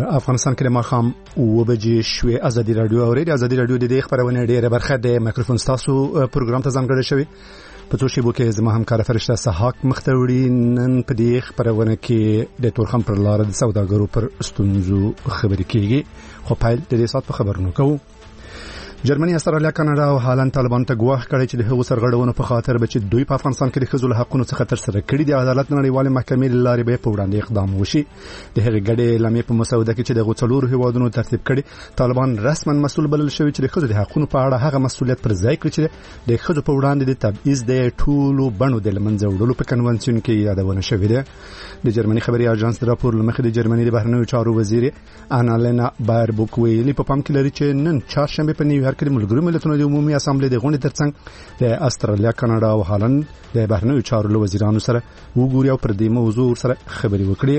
افغانستان کې ماخام و بجې شوې ازادي رادیو اوري ازادي رادیو د دې خبرونه ډیره برخه د میکروفون تاسو پروګرام ته ځانګړی شوی په توشي بو کې زما همکار فرشته سحاق مختوړي نن په دې خبرونه کې د تورخم پر لار د سوداګرو پر ستونزو خبرې کیږي خو په دې سات په خبرونو کوو جرمني استرالیا کاناډا او هالند طالبان ته ګواښ کړی چې د هغو سرغړونو په خاطر به چې دوی په افغانستان کې د ښځو حقوقو څخه تر سره کړي د عدالت نړیوالې محکمې لارې به په وړاندې اقدام وشي د هغې ګډې اعلامیې په مسوده کې چې د غوڅلورو هیوادونو ترتیب کړي طالبان رسما مسؤل بلل شوی چې د ښځو د حقوقو په اړه هغه مسؤلیت پر ځای کړي چې د ښځو په وړاندې د تبعیض د ټولو بڼو د لمنځه وړلو په کنونسیون کې یادونه شوې ده د جرمني خبري اژانس د راپور لمخې د جرمني د بهرنیو چارو وزیر انالینا بایربوک ویلي په پام کې لري چې نن چهارشنبه په نیویارک کې د ملګرو ملتونو د عمومي اسامبلې د غونډې ترڅنګ د استرالیا کاناډا او هالند د بهرنیو چارو وزیرانو سره وګوري او پر دې موضوع سره خبرې وکړي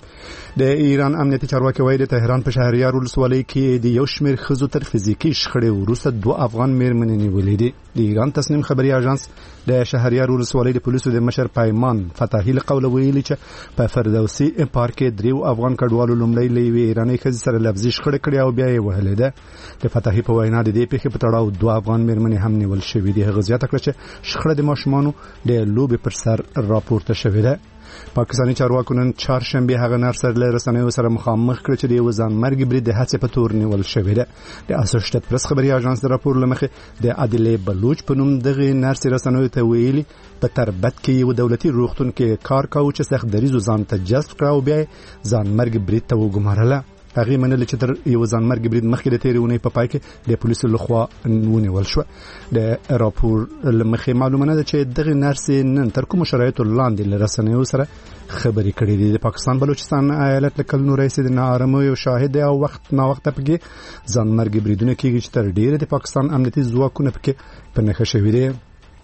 د ایران امنیتي چارواکي وایي د تهران په شهریار ولسوالۍ کې د یو شمېر ښځو تر فزیکي شخړې وروسته 2 افغان مېرمنې نیولې دي د ایران تصنیم خبري اژانس د شهریار ولسوالۍ د پولیسو د مشر پیمان فتحي له قوله ویلي چې په فردوسي پارک کې 3 افغان کډوالو لومړی لوي ایراني ښځې سره لفظي شخړه کړې او بیا یې وهلې ده د فتحي په وینا د دې پیښې په تړاو 2 افغان مېرمنې هم نیول شوې دي هغه زیاته کړه چې شخړه د ماشومانو د لوبې پر سر راپورته شوې ده پاکستاني چارواکو نن چهارشنبه هغه نرسر له رسنیو سره مخامخ کړ چې د یو ځانمرګ برید د هڅې په تور نیول شوې ده د اسوسییټډ پریس خبري اژانس د راپور لمخې د عادلې بلوچ په نوم دغه نرس رسنیو ته ویلي په تربت کې یو دولتي روغتون کې کار کاوه چې سخت دریزو ځان ته جذب کړ او بیا ځانمرګ برید ته وګمارله هغه منل چې تر یو ځانمرګ برید مخکې د تیرونې په پای کې د پولیسو لخوا ونیول شو د راپور لمخې معلومه ده چې دغه نرس نن تر کوم شرایطو لاندې لرسنیو سره خبرې کړې دي د پاکستان بلوچستان ایالت له کلونو رئیس د نارمو یو شاهد او وخت نا وخت پکې ځانمرګ بریدونه کېږي چې تر ډیره د پاکستان امنیتي ځواکونه پکې په نښه شوي دي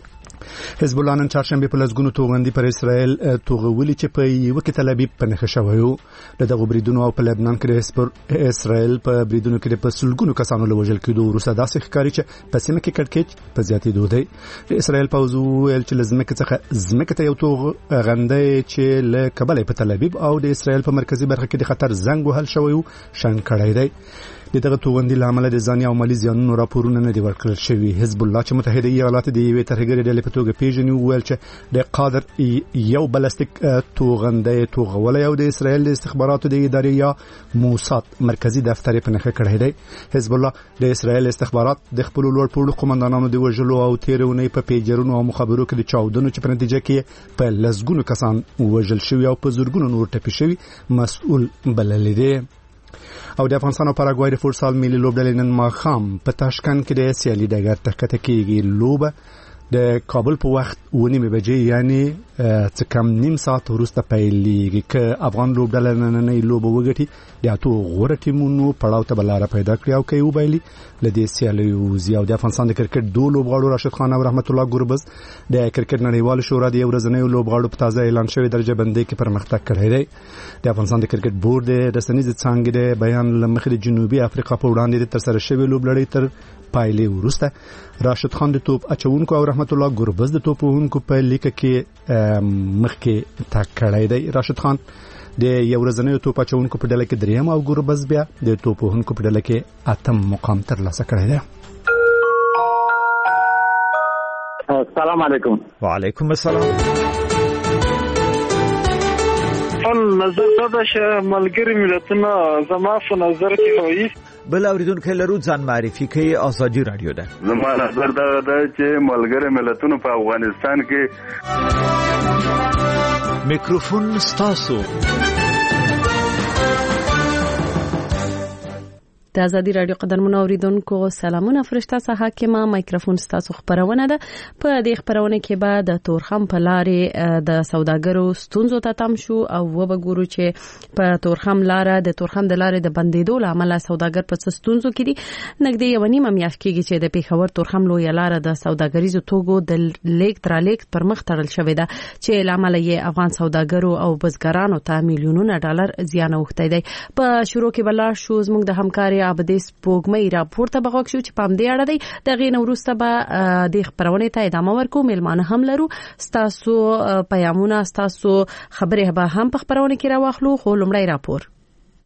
حزب الله نن چهارشنبه په لسګونو توغندي پر اسرائیل توغولي چې په یو کې تل ابیب په نښه شوی و د دغه بریدونو او په لبنان کې اسرائیل په بریدونو کې په سلګونو کسانو لوجل کېدو وروسته داسې ښکاري چې په سیمه کې کړکېچ په زیاتېدو دی د اسرائیل پوځ ویل چې لزمکه څخه زمکه ته یو توغنده چې له کابل په تل ابیب او د اسرائیل په مرکزی برخه کې د خطر زنګ وهل شوی و شن کړی دی دغه توغندي لامل د ځاني او مالی زیانونو راپورونه نه دی ورکړل شوی حزب الله چې متحده ایالات د یوې ترهګرې ډلې په توګه پیژني ویل چې د قادر یو بلستیک توغنده توغولې او د اسرائیل د استخباراتو د ادارې یا موساد مرکزی دفتر په نښه کړی دی حزب الله د اسرائیل استخبارات د خپل لوړپوړو قومندانانو د وژلو او تیرونې په پیجرونو او مخابرو کې د چاودنو چې په نتیجه کې په لسګونو کسان وژل شوی او په زورګونو نور ټپي شوی مسؤل بلل دي او د افغانستان او پاراګوای د فوټسال ملي لوبډلې نن ماښام په تاشکند کې د سیالي ډګر ته ښکته کېږي لوبه د کابل په وخت 9 بجې یعنی څه کم نیم ساعت وروسته پیلېږي که افغان لوبډله نننۍ لوبه وګټي د اتو غوره ټیمونو پړاو ته بلاره پیدا کړي او که وبایلي له دې سیالیو وځي او د افغانستان د کرکټ 2 لوبغاړو راشد خان او رحمت الله ګربز د کرکټ نړیوال شورا د یو ورځنیو لوبغاړو په تازه اعلان شوی درجه بندۍ کې پرمختګ کړی دی د افغانستان د کرکټ بورډ د رسنیز څانګې د بیان لمخې د جنوبي افریقا په وړاندې د ترسره شوی لوبلړۍ تر پایلې وروسته راشد خان د توپ اچونکو او رحمت الله ګربز د توپ وهونکو په لیکه کې مخکې تک کړی دی راشد خان د یو ورځنیو توپ اچونکو په ډله کې 3 او ګربز بیا د توپ وهونکو په ډله کې 8 مقام ترلاسه کړی دی السلام علیکم وعلیکم السلام نظر دا چې ملګری ملتونه زما په نظر کې وایي بل اوریدونکو لرو ځان معرفي کوي ازادي رادیو ده زما نظر دا چې ملګری ملتونه په افغانستان کې میکروفون ستاسو د ازادي رادیو قدرمن اوریدونکو سلامونه فرشته صحه کې ما مایکروفون ستاسو خبرونه ده په دې خبرونه کې بعد د تورخم په لارې د سوداګرو ستونزو ته تم شو او وبګورو چې په تورخم لار د تورخم د لارې د بندیدو لامل سوداګر په ستونزو کې دي نګدې یو نیمه میاشت کېږي چې د پیښور تورخم لوی لار د سوداګریزو توګو د لیک تر لیک پر مخ تړل شوې ده چې لامل یې افغان سوداګرو او بزګرانو ته میلیونونه ډالر زیان اوښتی دی په شروع کې بلار شو زموږ د همکاري عبدیس پوګمې راپورته بغوښ شو چې پام دې اړه دی دغه نوروسته به د خبرونه ته ادامه ورکو ملمانه هم لرو ستاسو پیغامونه ستاسو خبره به هم په خبرونه کې راوخلو خو لومړی راپور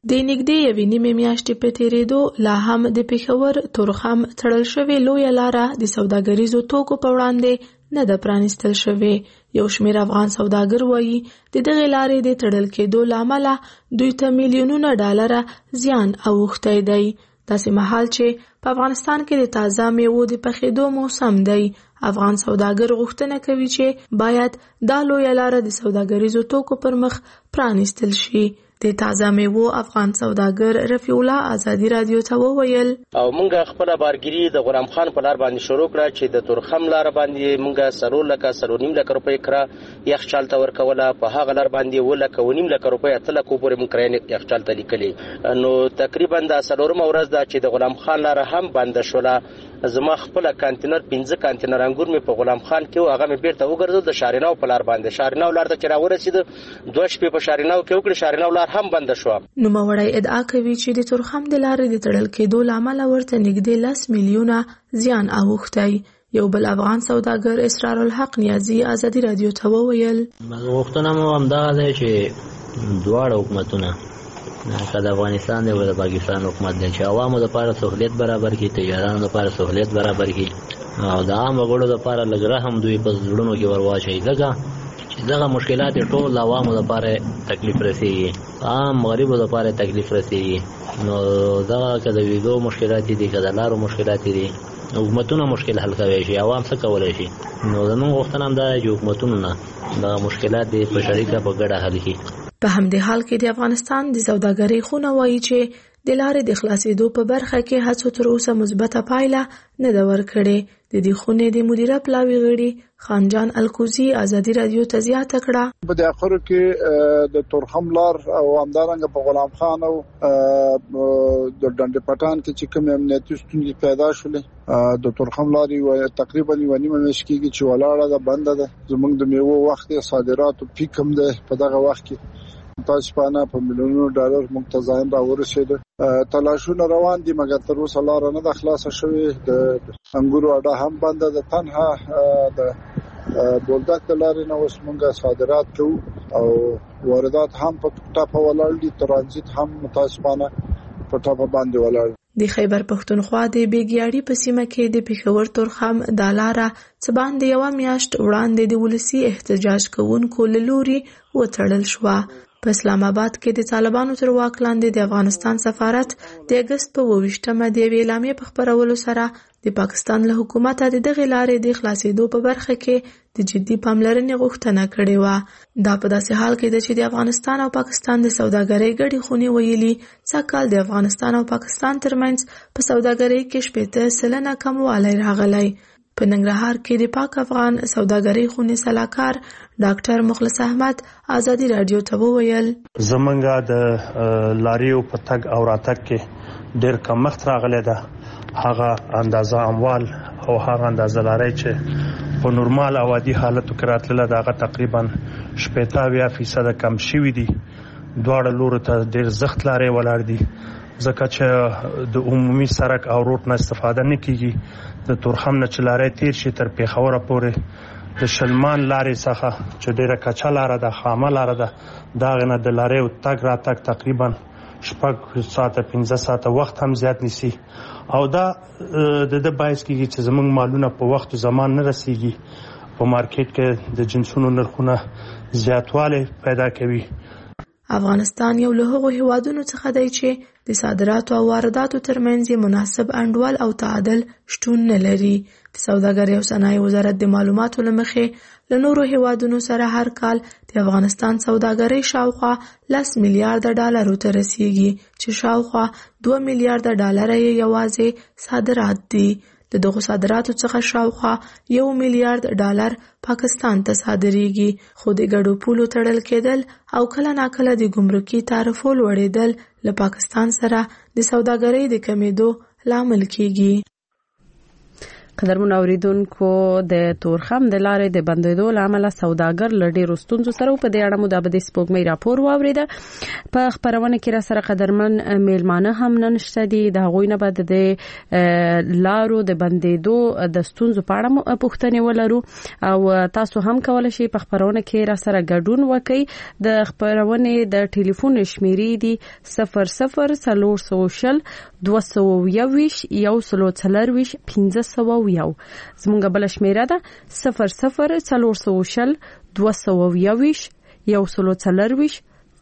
د نږدې یوې نیمې میاشتې په تیریدو لا هم د پېښور تورخم تړل شوې لویه لاره د سوداګریزو توکو په وړاندې نه ده پرانیستل شوې. یو شمېر افغان سوداګر وایي د دغې لارې د تړل کېدو له امله دوی ته میلیونونه ډالره زیان اوښتی دی. داسې مهال چې په افغانستان کې د تازه میوو د پخېدو موسم دی، افغان سوداګر غوښتنه کوي چې باید دا لویه لاره د سوداګریزو توکو پر مخ پرانیستل شي. د تازه میوو افغان سوداګر رفیع الله ازادي رادیو ته وویل او مونږ خپل بارګری د غلام خان په لار باندې شروع کړه چې د تورخم لار باندې مونږ 3.5 لک روپۍ کړه یخچال ته ورکوله، په هغه لار باندې 1.5 لک روپۍ 8 لک پورې مونږ کړی یخچال ته لیکلي. نو تقریبا د 4مه ورځ دا چې د غلام خان لار هم بند شوله. زما خپل کانټینر 15 کانټینر انګور مې په غلام خان کې هغه مې بیرته وګرځول د شاریناو په لار باندې. شاریناو لار ته چې راورسید 2 شپې په شاریناو کې وکړې، شاریناو لار هم بند شو. نوموړی ادعا کوي چې د تورخم د لارې د تړل کېدو له امله ورته نږدې 10 میلیونه زیان اوښتی. یو بل افغان سوداګر اسرار الحق نیازي ازادي رادیو ته وویل غوښتنه مو همدغه ده چې دواړه حکومتونه که د افغانستان دی او د پاکستان حکومت دی چې عوامو لپاره سہولیت برابر کړي، تجارانو لپاره سہولیت برابر کړي او د عام وګړو لپاره لږ رحم دوی په زړونو کې ورواچوي. دغه مشکلات ټول عوامو لپاره تکلیف رسېږي، عام غریبو لپاره تکلیف رسېږي. نو دغه که د ویزو مشکلات دي، که د لارو مشکلات دي، حکومتونه مشکل حل کوي شي، عوام څه کولی شي. نو زموږ غوښتنه هم دا ده چې حکومتونه دغه مشکلات دې په شریکه په ګډه حل کړي. په همدې حال کې د افغانستان د سوداګرۍ خونه وایي چې د لارې د خلاصېدو په برخه کې هڅو تر اوسه مثبته پایله نه ده ورکړې. د دې خونې د مدیره پلاوي غړي خانجان الکوزي ازادي رادیو ته زیاته کړه په د اخرو کې د تورخم لار او همدارنګه په غلام خان او د ډنډ پټان کې چې کوم امنیتي ستونزې پیدا شولې د تورخم لارې تقریبا 1.5 میاشتې کې چې ولاړه ده، بنده ده. زموږ د میوو وخت صادراتو پیک هم ده په دغه وخت کې تاسپانه په میلیونونو ډالر متزاین را ورسېده. تلاشونه روان دي مګر تر اوسه لار نه د خلاصه شوې. د انګورو اډه هم بنده ده. تنها د بولدک لارې نه اوس موږ صادرات کوو او واردات هم په ټاپه ولاړ دي، ترانزیت هم متاسفانه په ټاپه باندې ولاړ. د خیبر پښتونخوا د بیګیاړي په سیمه کې د پېښور تورخم د لاره څه باندې یوه میاشت وړاندې د ولسي احتجاج کوونکو له لوري وتړل شوه. په اسلام آباد کې د طالبانو تر واک لاندې د افغانستان سفارت د اګست په 28مه د یوې اعلامیې په خپرولو سره د پاکستان له حکومته د دغې لارې د خلاصېدو په برخه کې د جدي پاملرنې غوښتنه کړې وه. دا په داسې حال کې ده چې د افغانستان او پاکستان د سوداګرۍ ګډې خونې ویلي سږکال د افغانستان او پاکستان ترمنځ په سوداګرۍ کې 80% کموالی راغلی. په ننګرهار کې د پاک افغان سوداګرۍ خونې سلاکار ډاکټر مخلص احمد ازادي رادیو ته وویل زمونږ د لاریو په تګ او راتګ کې ډېر کمښت راغلی ده. هغه اندازه اموال او هغه اندازه لارۍ چې په نورمال او عادي حالتو کې راتلله د هغه تقریبا 80% کم شوي دي. دواړه لورو ته ډېر زښت لارۍ ولاړ دي ځکه چې د عمومي سړک او روډ نه استفاده نه کیږي. د تورخم نه چې لارۍ تیر شي تر پېښوره پورې د شلمان لارې څخه چې ډېره کچه لاره ده، خامه لاره ده، د هغې نه د لاریو تګ راتګ تقریبا 6 ساعته 15 ساعته وخت هم زیات نیسي او دا د ده باعث کیږي چې زموږ مالونه په وخت و زمان نه رسیږي. په مارکیټ کې د جنسونو نرخونه زیاتوالی پیدا کوي. افغانستان یو له هغو هیوادونو څخه دی چې د صادراتو او وارداتو ترمنځ مناسب انډول او تعادل شتون نه لري. د سوداګرۍ او صنایع وزارت د معلوماتو له مخې له نورو هیوادونو سره هر کال د افغانستان سوداګرۍ شاوخوا 10 میلیارډ ډالرو ته رسیږي چې شاوخوا 2 میلیارډ ډالر یې یوازې صادرات دي. د دغو صادراتو څخه شاوخوا 1 میلیارډ ډالر پاکستان ته صادریږي، خو د ګډو پولو تړل کېدل او کله ناکله د ګمرکي تعرفو لوړېدل له پاکستان سره د سوداګرۍ د کمیدو لامل کیږي. قدرمن اوریدونکو د تورخم د لارې د بندیدو لامل سوداګر لړډي رستونزو سره په دې اړه مدابد سپوږمۍ راپور واوریده. په خبرونه کې را سره قدرمن میلمانه هم ننشته دي. د هغوی نه بعد د لارو د بندیدو د ستونزو په اړه پوښتنې ولرو او تاسو هم کولای شئ په خبرونه کې را سره ګډون وکړئ. د خبرونه د ټلیفون شمیرې دي 00 221 140 500 زمونږ بل شمیره ده 00 221 140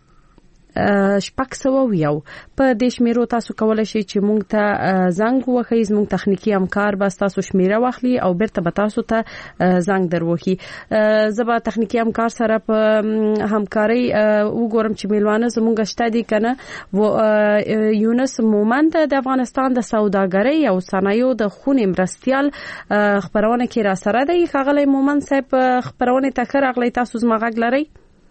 شپږ په دې شمیرو تاسو کولای شئ چې مونږ ته زنګ وکړئ. زموږ تخنیکی همکار به تاسو شمیره واخلي او بیرته به تاسو ته زنګ دروخي. زبا تخنیکی همکار سره په همکاري وګورم چې میلوانه زموږ شته دي کنه. و یونس مومند د افغانستان د سوداګرۍ او صنایعو د خونې مرستيال خبرونه کې را سره دی. خغلی مومند صاحب خبرونه ته راغلی. تاسو زما غږ لرئ؟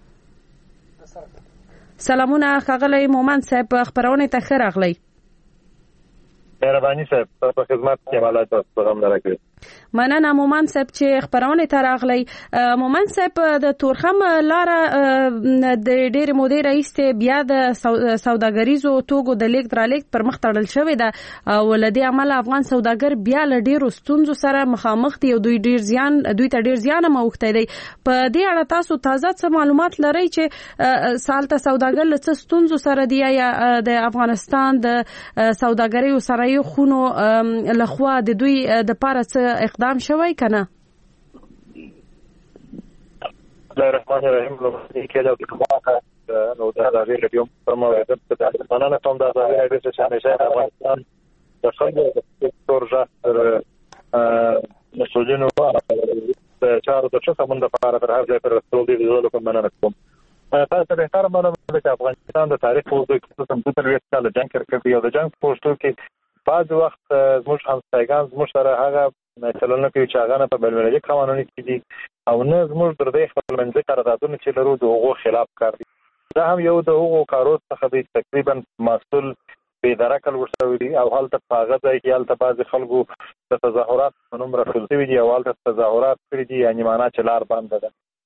سلامونه خغلی مومند صاحب خبرونه ته راغلی. مهرباني صاحب په خدمت کې مالات پیغام درکړي. مننه مومند صاحب چې خبرونه ته راغلی. مومند صاحب د تورخم لار د ډېر مودې راځي بیا د سوداګریزو توکو د لیک درلیک پر مخ تړل شوې ده او لدی عمل افغان سوداګر بیا ل ډېر ستونزو سره مخامخ دي او دوی ته ډېر زیان موخته دي. په دې اړه تاسو تازه څه معلومات لرئ چې سالته سوداګر له څه ستونزو سره دی یا د افغانستان د سوداګرۍ او صنایعو خونو لخوا د دوی د پاره څه اقدام شوی کنه؟ بسم الله الرحمن الرحیم. کې دا کومه نو دا د ریډیو پرموټ د مننه کوم دا د ریډیو چې همیشه د افغانستان د خلکو د تورجه مسؤلینو په چارو د څه سمند لپاره تر هغه پر رسول دي زول کوم مننه کوم. تاسو به هر معلومه ده چې افغانستان د تاریخ په وګړو کې څه سمته لري چې د جنگ کوي او د جنگ پوسټو کې بعض وخت زموږ همسایګان زموږ سره هغه چلونه کوي چې هغه په بلملي قوانینو کې دي او نه زموږ د دې خپلمنځي قراردادونه چې لرو د هغو خلاف کار دي. دا هم یو د هغو کارو څخه دی تقریبا مسؤل به درکل ورسوي دي او هلته په هغه ځای کې هلته بعض خلکو د تظاهرات په نوم راټول شوي دي او هلته تظاهرات کړي دي یعنی معنا چې لار بنده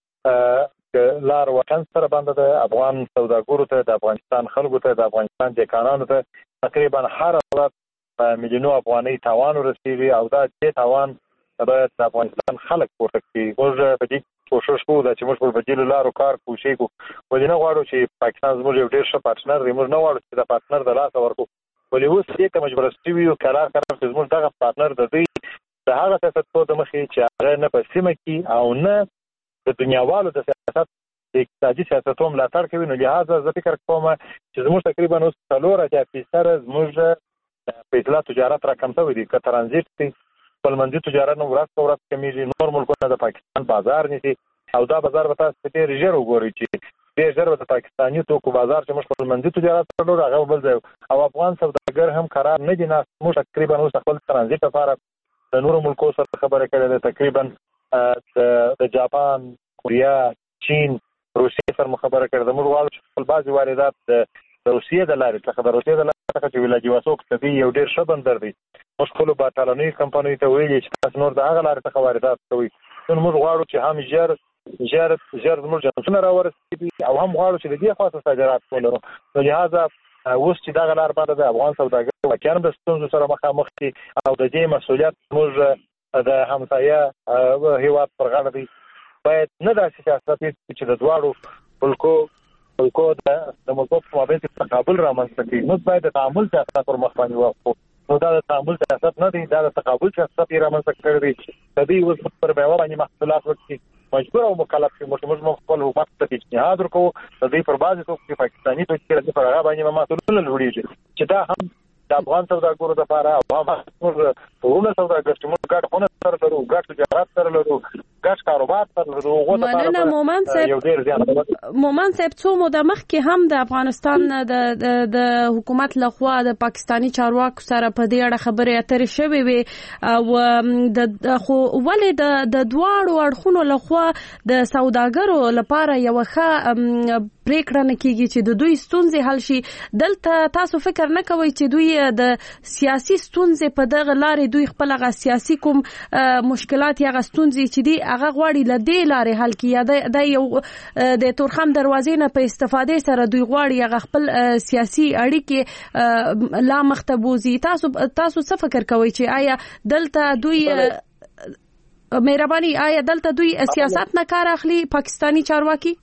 ده. لار وطن سره بنده ده. افغان سوداګرو ته د افغانستان خلکو ته د افغانستان دکانانو ته تقریبا هر ورځ مليونو افغاني تاوان ورسېږي او دا چې تاوان باید د افغانستان خلک پورته کړي. موږ په دې کوشش کوو چې موږ په بدیل لارو کار کوشش کوو. ولې نه غواړو چې پاکستان زموږ یو ډېر ښه پارتنر دی. موږ نه غواړو چې د پارتنر د لاس ورکو. ولې اوس دې ته مجبور شوي یو قرار چې زموږ دغه پارتنر د دې د هغه سیاستونو د مخې چې هغه نه په سیمه کې او نه د دنیاوالو د سیاست د اقتصادي سیاستونو ملاتړ کوي. نو لهدا زه فکر کوم چې زموږ تقریبا اوس 4% زموږ په اطلاع تجارت راکم شوی دی. که ترانزیت دی خپلمنځي تجارت نو ورځ په ورځ کمیږي. نور ملکونه د پاکستان بازار نیسي او دا بازار به تاسو ډېر ژر وګورئ چې ډېر ژر د پاکستاني توکو بازار چې موږ خپلمنځي تجارت لرو هغه بل ځای او افغان سوداګر هم قرار نه دي. نه موږ تقریبا اوس خپل ترانزیت لپاره د نورو ملکو سره خبرې کړې ده. تقریبا د جاپان، کوریا، چین، روسیې سره خبرې کړې ده. موږ غواړو چې خپل بعضي واردات د روسیې د لارې څخه د روسیې د لارې څخه چې ولاجیواستوک ته دی یو ډېر ښه بندر دی. موږ خپلو باټالوني کمپنیو ته ویلي چې تاسو نور د هغه لارې څخه واردات کوئ. نو موږ غواړو چې هم ژر زموږ جنسونه راورسېږي او هم غواړو چې د دې خوا څخه صادرات ولرو. نو لهذا اوس چې دغه لار باندې د افغان سوداګرو واقعا د ستونزو سره مخامخ دي او د دې مسؤلیت موږ د همسایه هیواد پر غاړه دی. باید نه داسې سیاست وي چې د دواړو ملکو د ملکو په مابین کې تقابل رامنځته کړي. موږ باید د تعامل سیاست پر مخ باندې واخلو. نو دا د تعامل سیاست نه دی، دا د تقابل سیاست یې رامنځته کړی دی. د دې اوس پر بیاوه باندې محصولات وکړي مجبور او مکلف شي. موږ خپل حکومت ته اجتهاد وکړو د دې پر بازي چې پاکستاني توکي راځي پر هغه باندې محصولونه لوړېږي چې دا هم د افغان سوداګرو لپاره او هم ټول سوداګر چې موږ ګډ خونه سره لرو، ګډ تجارت سره لرو، ګډ کاروبار سره لرو. مننه مومند صاحب څو موده مخکې هم د افغانستان د حکومت لخوا د پاکستاني چارواکو سره په دې اړه خبرې اترې شوې وي او خو ولې د دواړو اړخونو لخوا د سوداګرو لپاره یو ښه پریکړه نه کیږي چې د دوی ستونزې حل شي. دلته تاسو فکر نه کوئ چې دوی د سیاسي ستونزې په دغه لارې دوی خپل هغه سیاسي کوم مشکلات یا ستونزې چې دی هغه غواړي له دې لارې حل کړي، یا د یو د تورخم دروازې نه په استفاده سره دوی غواړي هغه خپل سیاسي اړیکې لا مخته بوزي؟ تاسو څه فکر کوئ چې آیا دلته دوی مهرباني آیا دلته دوی سیاست نه کار اخلي پاکستانی چارواکي؟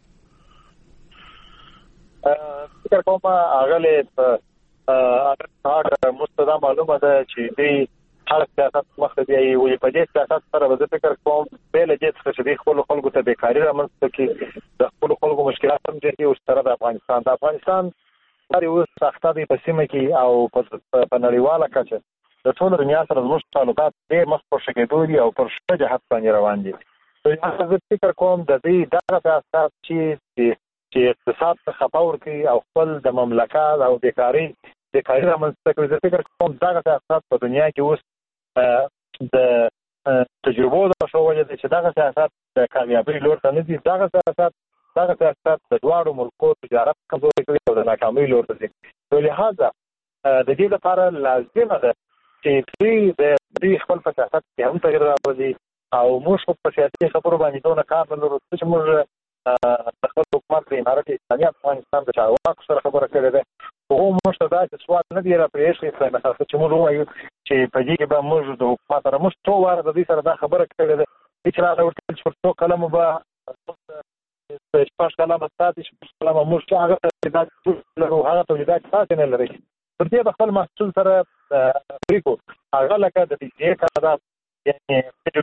فکر کوم اغله هغه مستدا معلومه ده چې دوی هر سیاست مخ دی وي په دې سیاست سره به فکر کوم به له دې څخه چې خپل خلکو ته بیکاری رامنځته کړي، د خپل خلکو مشکلات هم دي او سره د افغانستان هر یو سخته دی په سیمه کې او په نړیواله کچه د ټول دنیا سره زموږ تعلقات ډېر مخ په شکېدو دي او پر ښه جهت باندې روان دي. زه فکر کوم د دې دغه سیاست چې اقتصاد ته خپه ورکړي او خپل د مملکت او بیکاري رامنځته کړي، زه فکر کوم دغه سیاست په دنیا کې اوس د تجربو د شو وجه چې دغه سیاست د کامیابۍ لور ته نه ځي. دغه سیاست د دواړو ملکو تجارت کمزوري کوي او د ناکامۍ لور ته ځي. لهذا د دې لپاره لازمه ده چې دوی خپل په سیاست کې هم تغیر راوړي او موږ په سیاسي خبرو باندې دونه کار نه لرو چې موږ د خپل حکومت د امارت اسلامي افغانستان د چارواکو سره خبره کړې ده. خو موږ ته دا سوال نه دی راپېښ چې موږ وایو چې په دې کې به موږ د حکومت سره موږ څو واره د دې سره دا خبره کړې ده چې راځي ورته چې څو کلمه به شپږ کلمه ستاسو شپږ کلمه موږ هغه ته لرو هغه تولیدات تاسو نه لرئ. پر دې د خپل محصول سره پریکو هغه لکه د دې کار یعنی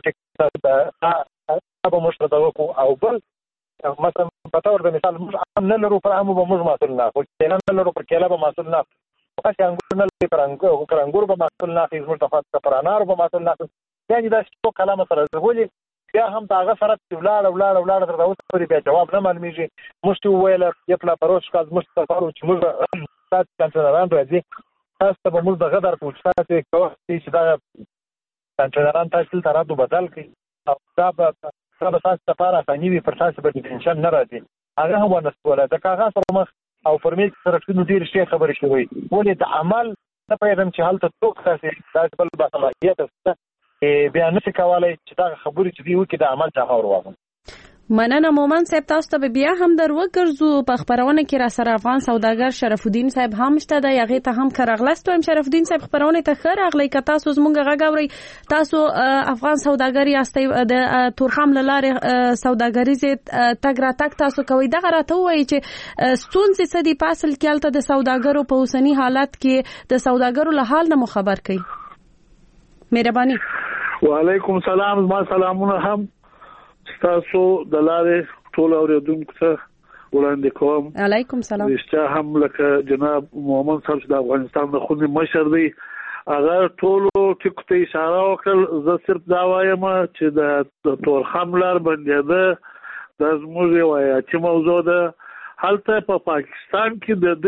په مشکل دا وکړو او بل مثلا په تور د مثال موږ نه لرو پر عامو به موږ مسؤل نه خو چې نه لرو پر کله به مسؤل نه خو چې انګور نه لري پر انګور به مسؤل نه خو موږ ته پر انار به مسؤل نه یعنی دا څو کلمه سره ولې بیا هم هغه سره ولاړ تر اوسه پورې بیا جواب نه معلومیږي. موږ ویل یپلا پروش کاز موږ تاسو چې موږ تاسو کنټرولران راځي تاسو به موږ دغه در پوښتنه کوي چې دا کنټرولران تاسو ته راځو بدل کړي او دا به تاسو لپاره ثاني پر تاسو به ټینشن نه راځي. هغه هم ونسوله د کاغذ سره مخ او فرمیل سره شنو ډیر شي خبرې شوی ولې د عمل نه پیغام چې حالت توک تاسو بل باصلاحیت بیا نشي کولای چې دا خبرې چې دی وکړي د عمل څخه ورواغون. مننه مومن صاحب، تاسو ته بیا هم دروګرځو په خبرونه کې را سره افغان سوداګر شرف الدین صاحب هم شته د یغه ته هم کارغلست هم شرف الدین صاحب خبرونه ته خیر اغلی ک تاسو زمونږ غاوري تاسو افغان سوداګر یاستئ د تورخم لاره سوداګریزه تګ را تک تاسو کوي دغه راته وایي چې ستونزې سدي پاسل کېلته د سوداګرو په اوسنی حالت کې د سوداګرو له حال نه خبر کړي. مهرباني. وعلیکم السلام. ما سلامونه هم تاسو د لارې ټول اوریدونکو ته وړاندې کوم. علیکم السلام. رښتیا هم لکه جناب محمد صاحب د افغانستان د خوني مشر دی هغه ټول ټکو ته اشاره وکړ. زه صرف دا وایم چې د تورخم لار بندېده د زموږ یو حیاتي موضوع ده. هلته په پاکستان کې د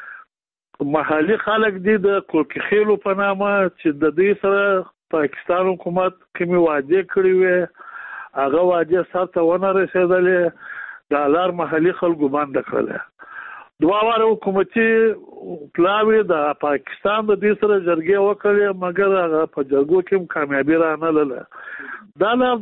دې محلي خلک دي د کوکخیلو په نامه چې د دې سره پاکستان حکومت کومې وعده کړې وې هغه وعده سره ونه رسېدلې. د لار محلي خلکو باندې کړل دوه واره حکومتي پلاوی د پاکستان د دې سره جرګې وکړې مګر هغه په جرګو کې کامیابی را نه لاله. دا لار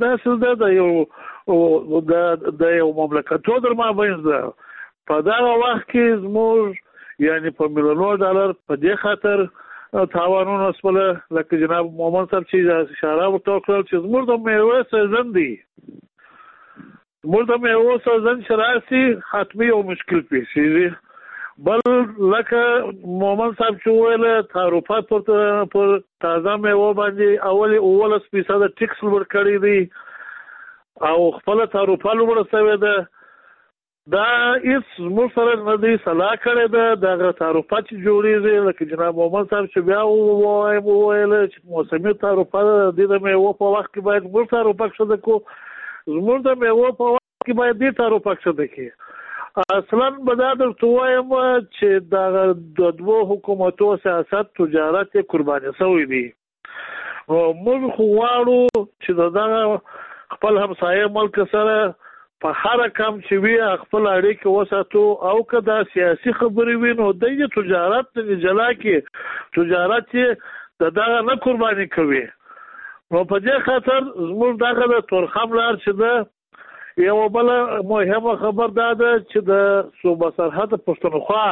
د یو مملکتونو در مابین ده. په دا وخت کې زموږ یعنی په میلیونو ډالر په دې خاطر تاوانونه وسوله لکه جناب محمد صاحب چې اشاره وکړه چې زموږ د میوه سیزن دی. زموږ د میوه سیزن شراسي حتمی او مشکل پیښیږي. بل لکه محمد صاحب چې ویل تعرفات پر تازه میوه باندې اول 20% ټیکس ورکړی دی او خپل تعرفات ورسوي ده. دا هیڅ زموږ سره نه دی صلاح کړې ده. دغه تعرفات چې جوړېږي لکه جناب محمد صاحب چې بیا وویل چې موسمي تعرفات د میوه په وخت کې باید موږ تعرفات شته کو زموږ د میوه په وخت کې باید دې تعرفات شته کې اصلا به دا درته وایم چې د دوه حکومتو سیاست تجارت قرباني شوی دی. موږ خو غواړو چې دغه خپل همسایه ملک سره په هر کم چې وی خپل اړیکې وساتو او که دا سیاسي خبرې وي نو د تجارت نه جلا کې تجارت چې دا نه قرباني کوي. نو په دې خاطر زموږ دغه د تورخم لار چې ده یو بل مهمه خبر ده چې د صوبه سرحد پښتونخوا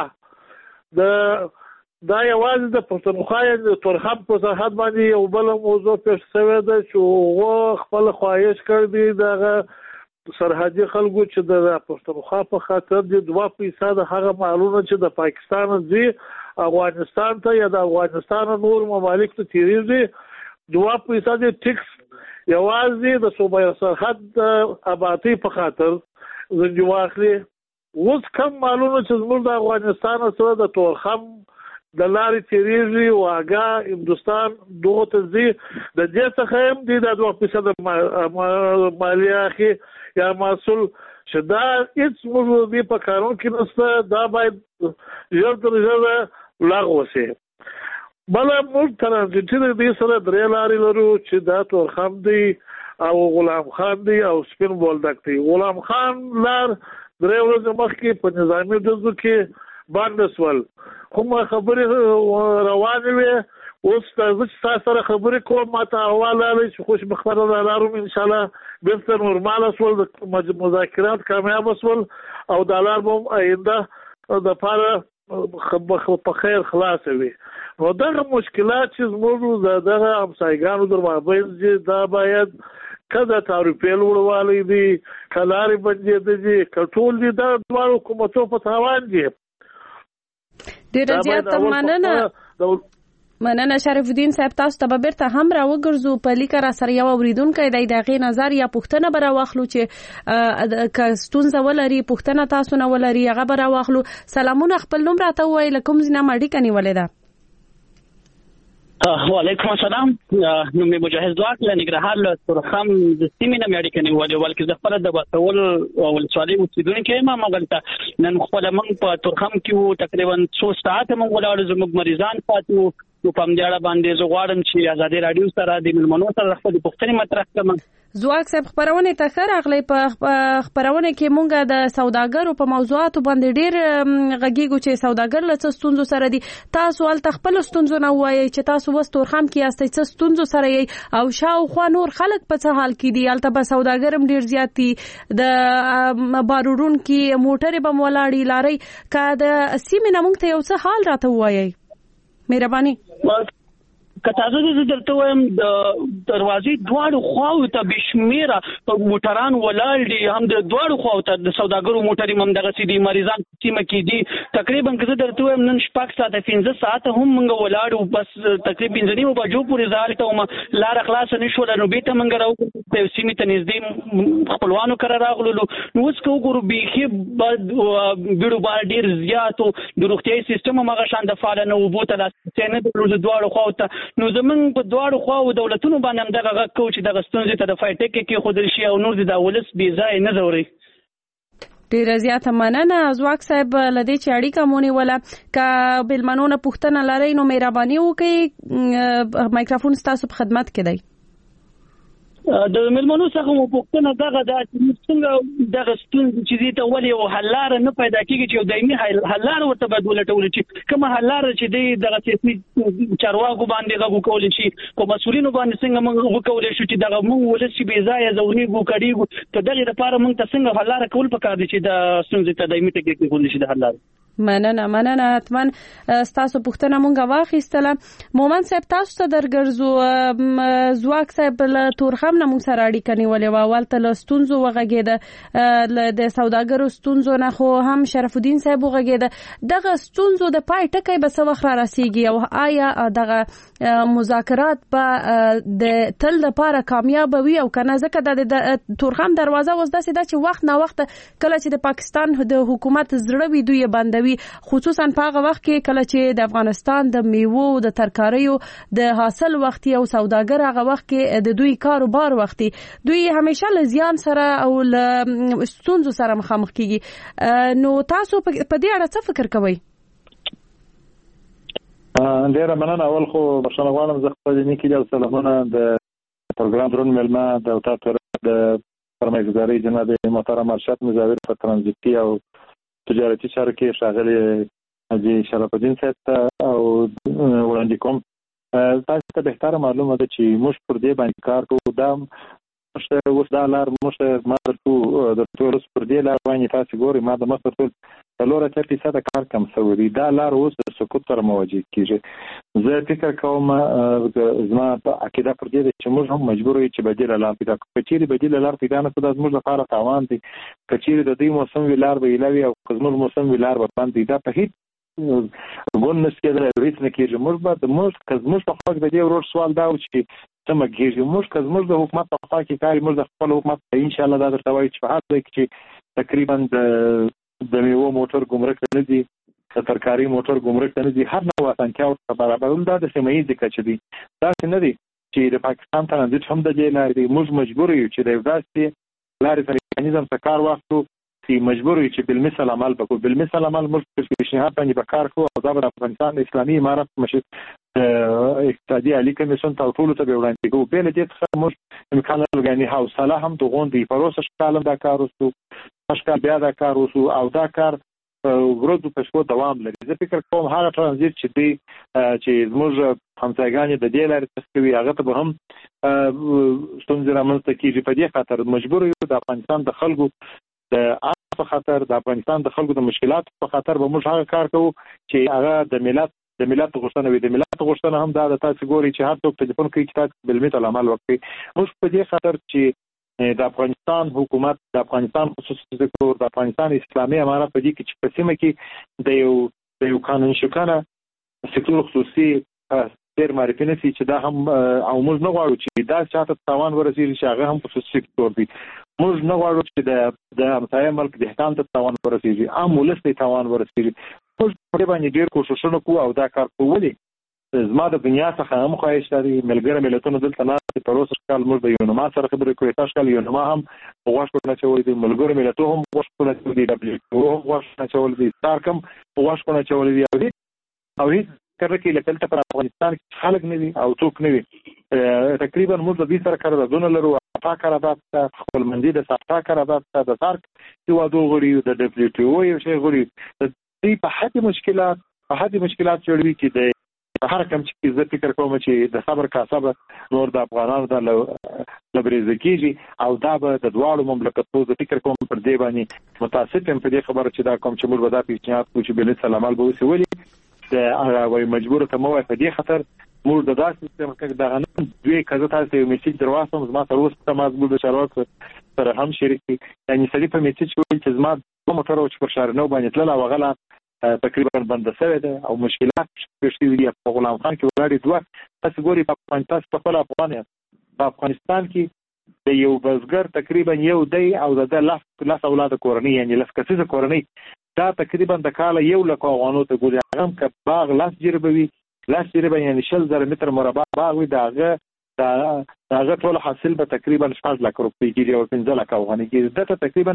دا یوازې د پښتونخوا د تورخم په سرحد باندې یو بل موضوع پیښ شوی ده چې هغه خپل خواهش کړی دغه سرحدي خلکو چې د پښتونخوا په خاطر د 2% هغه مالونه چې د پاکستان ځي افغانستان ته یا د افغانستان نور ممالک ته تیریږي 2% ټیکس یوازې د صوبه سرحد د آبادی په خاطر زنجي واخلي. اوس کم مالونه چې زموږ د افغانستان سره د تورخم د لارې تیریږي واګا هندوستان دغه ته ځي د دې څخه هم د 2% مالیه اخی یا محصول چې دا هیڅ موضوع په قانون کې نشته. دا باید ژر تر ژره لغوه شي. بل موږ ترانزیټي دې سره درې لارې لرو چې دا تورخم دی او غلام خان دی او سپین بولدک دی. غلام خان لار درې ورځې مخکې په نظامي ډزو کې باندې سول کوم خبرې روانې وي. اوس تاسو سره خبرې کوم ماته حواله لري چې خوش بخبره لارو ان شاء الله بیرته نورمال سول د مذاکرات کامیاب سول او د لار بم آینده د پاره په خیر خلاص وي. نو دغه مشکلات چې زموږ دغه همسایګانو در مابین دا باید کله تعرفې لوړوالی دي کلارې بندې دي کټول دي دا دوه حکومتو په تاوان دي. ډیره زیاته مننه شریف الدین صاحب. تاسو ته بیرته هم را وګرځو په لیکه را سره یو اوریدونکو د دغه نظر یا پوښتنه برا واخلو چې کستونزه ولري پوښتنه تاسو نه ولري هغه برا واخلو. سلامونه خپل نوم راته وایي لکم زنه ماډی کني ولدا. وعلیکم السلام. نوم مجاهد دواک له نګرهار له تورخم د سیمې نه مېړی کني ولې ولکه د خپل د باسول او ولسوالۍ اوسیدونکو ما مغلطه نن خپل موږ په تورخم کې تقریبا 100 ساعت موږ ولاړ زموږ مریضان پاتو په پمجاړه باندې زغواړم چې آزادي رادیو سره د ملمنو سره خپل پوښتنې مطرح کړم. زواک صاحب خبرونه ته خیر اغلی په خبرونه کې مونږه د سوداګرو په موضوعاتو باندې ډیر غږیږو چې سوداګر له ستونزو سره دي. تاسو ول تخپل ستونزو نه وایي چې تاسو وس تورخم کې یاستئ څه ستونزو سره یې او شاوخوا نور خلک په څه حال کې دي. البته به سوداګرم ډیر زیات دي د بارورون کې موټر به ولاړی لاري کا د سیمه نه مونږ ته یو څه حال راته وایي مهرباني. کتازه دې درته وایم د دروازې دواړو خواو ته بشمیره موټران ولاړ دي هم د دواړو خواو ته د سوداګرو موټرې هم دغه سي دي مریضان سیمه کې دي تقریبا که زه درته وایم نن شپږ ساعته 15 ساعته هم موږ ولاړو بس تقریبا 15 بجو پورې ځال ته لار خلاص نه شو نو بیت موږ راو سیمه ته نږدې خپلوانو کرا راغلو نو اوس کو ګورو بيخي بیړو باندې ډیر زیاتو د روغتي سیستم هغه شان د فعال نه وبوت لا څنګه د دواړو خواو ته نو زمونږ په دواړو خواو دولتونو باندې هم دغه غږ کوو چې دغه ستونزې ته د فایټک کې ښودل شي او نور د ولس بې ځایه نه ځوري. ډیره زیاته مننه زواک صاحب لدې چې اړیکه مونږ ولا ک بلمنونه پوښتنه لري نو مهرباني وکړئ مایکروفون تاسو په خدمت کې دی. د ملمنو څخه مو پوښتنه دغه د څنګه دغه ستونزې چې دې ته ولې او حلار نه پیدا کیږي چې دایمي حلار ورته بدول ټول چې کوم حلار چې دې دغه سیاسي چارواکو باندې غو کول شي کوم مسولینو باندې څنګه موږ وکول شو چې دغه موږ ولسی بې ځای زوري ګو کړیږو ته دغه لپاره موږ ته څنګه حلار کول پکار دي چې د ستونزې ته دایمي ټکی کول شي د حلار. مننه حتما تاسو پوښتنه مونږه واخیستله. مومن صاحب تاسو ته درګرځو زواک صاحب له تورخم نه مونږ سره اړیکه نیولې و اول ته ستونزو وغږېده د سوداګرو ستونزو نه خو هم شرف الدین صاحب وغږېده دغه ستونزو د پای ټکی به څه وخت را رسیږي او آیا دغه مذاکرات به د تل لپاره کامیاب وي او کنه ځکه د تورخم دروازه وز داسې ده چې وخت نه وخت کله چې د پاکستان د حکومت زړه وي دوی بندوي خصوصا په هغه وخت کې کله چې د افغانستان د میوو د ترکاریو د حاصل وخت او سوداګر هغه وخت کې د دوی کاروبار وخت دوی همیشه له زیان سره او له ستونزو سره مخامخ کیږي. نو تاسو په دې اړه څه فکر کوئ؟ ډیره مننه. اول خو بخښنه غواړم زه خپل نیکی او سلامونه د پروګرام درون ملما د تاسو د فرمایشګزاري جناب محترم ارشد مزاور په ترانزیتي او تجارتي چارو کې ښاغلي حاجي شرف الدین صاحب او وړاندې کوم. تاسو ته بهتره معلومه ده چې موږ پر دې باندې کار کوو. دا اوس دا لار موږ ما درته اوس پر دې لار باندې تاسو ګورئ، ما د مخ ټول 4% کار کم شوی دی. دا لار اوس د سقوط سره مواجه کیږي. زه فکر کوم زما په عقیده پر دې چې موږ هم مجبور یو چې بدیله لار پیدا کړو. که چیرې بدیله لار پیدا نه کړو دا زموږ لپاره تاوان دی. که چیرې د دې موسم وی لار به ایله وي او که زموږ موسم وی لار به بند وي، دا په هیڅ ګون نشي کېدلی، هیڅ نه کېږي. موږ به که زموږ په خوا کې د دې ورور سوال دا و چې څه مګېږي. موږ که زموږ د حکومت په خوا کې کار موږ د خپل حکومت ته انشاءالله دا درته وایي چې په هر ځای کې چې تقریبا د میوو موټر ګمرک ته نه ځي، د ترکاري موټر ګمرک ته نه ځي، هر نوع اسانتیا ورته برابرول. دا د سیمه ییزې کچې دي، داسې نه دي چې د پاکستان ترانزیت هم د دې لارې دی. موږ مجبور یو چې د یو داسې لارې سره میکانیزم ته کار واخلو چې مجبور یو چې بالمثل عمل وکړو. بالمثل عمل موږ په پیشنهاد باندې به کار کوو او دا به د افغانستان د اسلامي امارت مشر اقتصادي عالي کمیسیون ته ټولو ته به وړاندې کوو. بې له دې څخه موږ امکان لرو، یعنې حوصله هم د غونډې په وروسته کال هم دا کار وشو، کال بیا دا کار وشو او دا کار ورځو په شپو دوام لري. زه فکر کوم هغه ترانزیت چې دی چې زموږ همسایګانې د دې لارې څخه کوي هغه ته به هم ستونزې رامنځته کېږي. په دې خاطر مجبور یو د افغانستان د خلکو د په خاطر، د افغانستان د خلکو د مشکلاتو په خاطر به موږ هغه کار کوو چې هغه د ملت غوښتنه وي. د ملت غوښتنه هم دا د تاسو ګوري چې هر څوک ټلیفون کوي چې تاسو بالمثل عمل وکړئ. موږ په دې خاطر چې د افغانستان حکومت، د افغانستان خصوصي سکتور، د افغانستان اسلامي امارت په دې کې چې په سیمه کې د یو قانون شکنه سکتور خصوصي ډېر معرفي نه شي چې دا هم او موږ نه غواړو چې دا چاته تاوان ورسېږي چې هغه هم خصوصي سکتور دی. موږ نه غواړو چې د همسایه ملک دهقان ته تاوان ورسېږي، عام ولس ته تاوان ورسېږي. موږ په دې باندې ډېر کوښښونه کوو او دا کار کوو. ولې زما د دنیا څخه هم خواهش لري ملګري ملتونه دلته ناست په روسي کال موږ د یونما سره خبرې کوو. تاسو کال یونما هم غوښتنه چولې دي، ملګري ملتونه هم غوښتنه چولې دي، WHO هم غوښتنه چولې دي، سارک هم غوښتنه چولې دي او هیڅ کله کې لکه په افغانستان کې خلک نه وي او څوک نه وي. تقریبا موږ د دې سره قراردادونه لرو، قرارداد ته خپل منځي د ساپا قرارداد ته د سارک هیوادو غړي، د WHO یو شی غړي. د دې په حد مشکلات جوړوي چې د هر کم چې زه فکر کوم چې د صبر کا صبر نور د افغانانو د لبرېز کېږي او دا به د دواړو مملکتونو زه فکر کوم پر دې باندې متاسف یم په دې خبره چې دا کوم چې موږ به دا پیشنهاد کوو چې بالمثل عمل به وشي. ولې د مجبور ته مو په دې خاطر موږ د داسې سیستم کې د غنم دوی کزه تاسو یو میسج درواستم زما تر اوسه تماس بل د چارواکو سره هم شریک دي. یعنې سړي په میسج ویل چې زما موټر او چې پر شهر نو باندې تلل او غلا تقریبا بند شوی دی او مشکلات شته دي. په غلام خان کې ولاړې دوه تاسو ګوري په افغانستان په خپل افغانستان کې د یو بزګر تقریبا یو دی او د لاس اولاد کورنۍ یعنی لاس کسیزه کورنۍ دا تقریبا د کال 1 لک افغانو ته ګوري. هغه که باغ لاس جربوي یعنی 60,000 متر مربع باغ وي، داغه ټول حاصل به تقریبا 4 لک روپۍ کېږي او 15 لک افغانۍ کېږي. دته تقریبا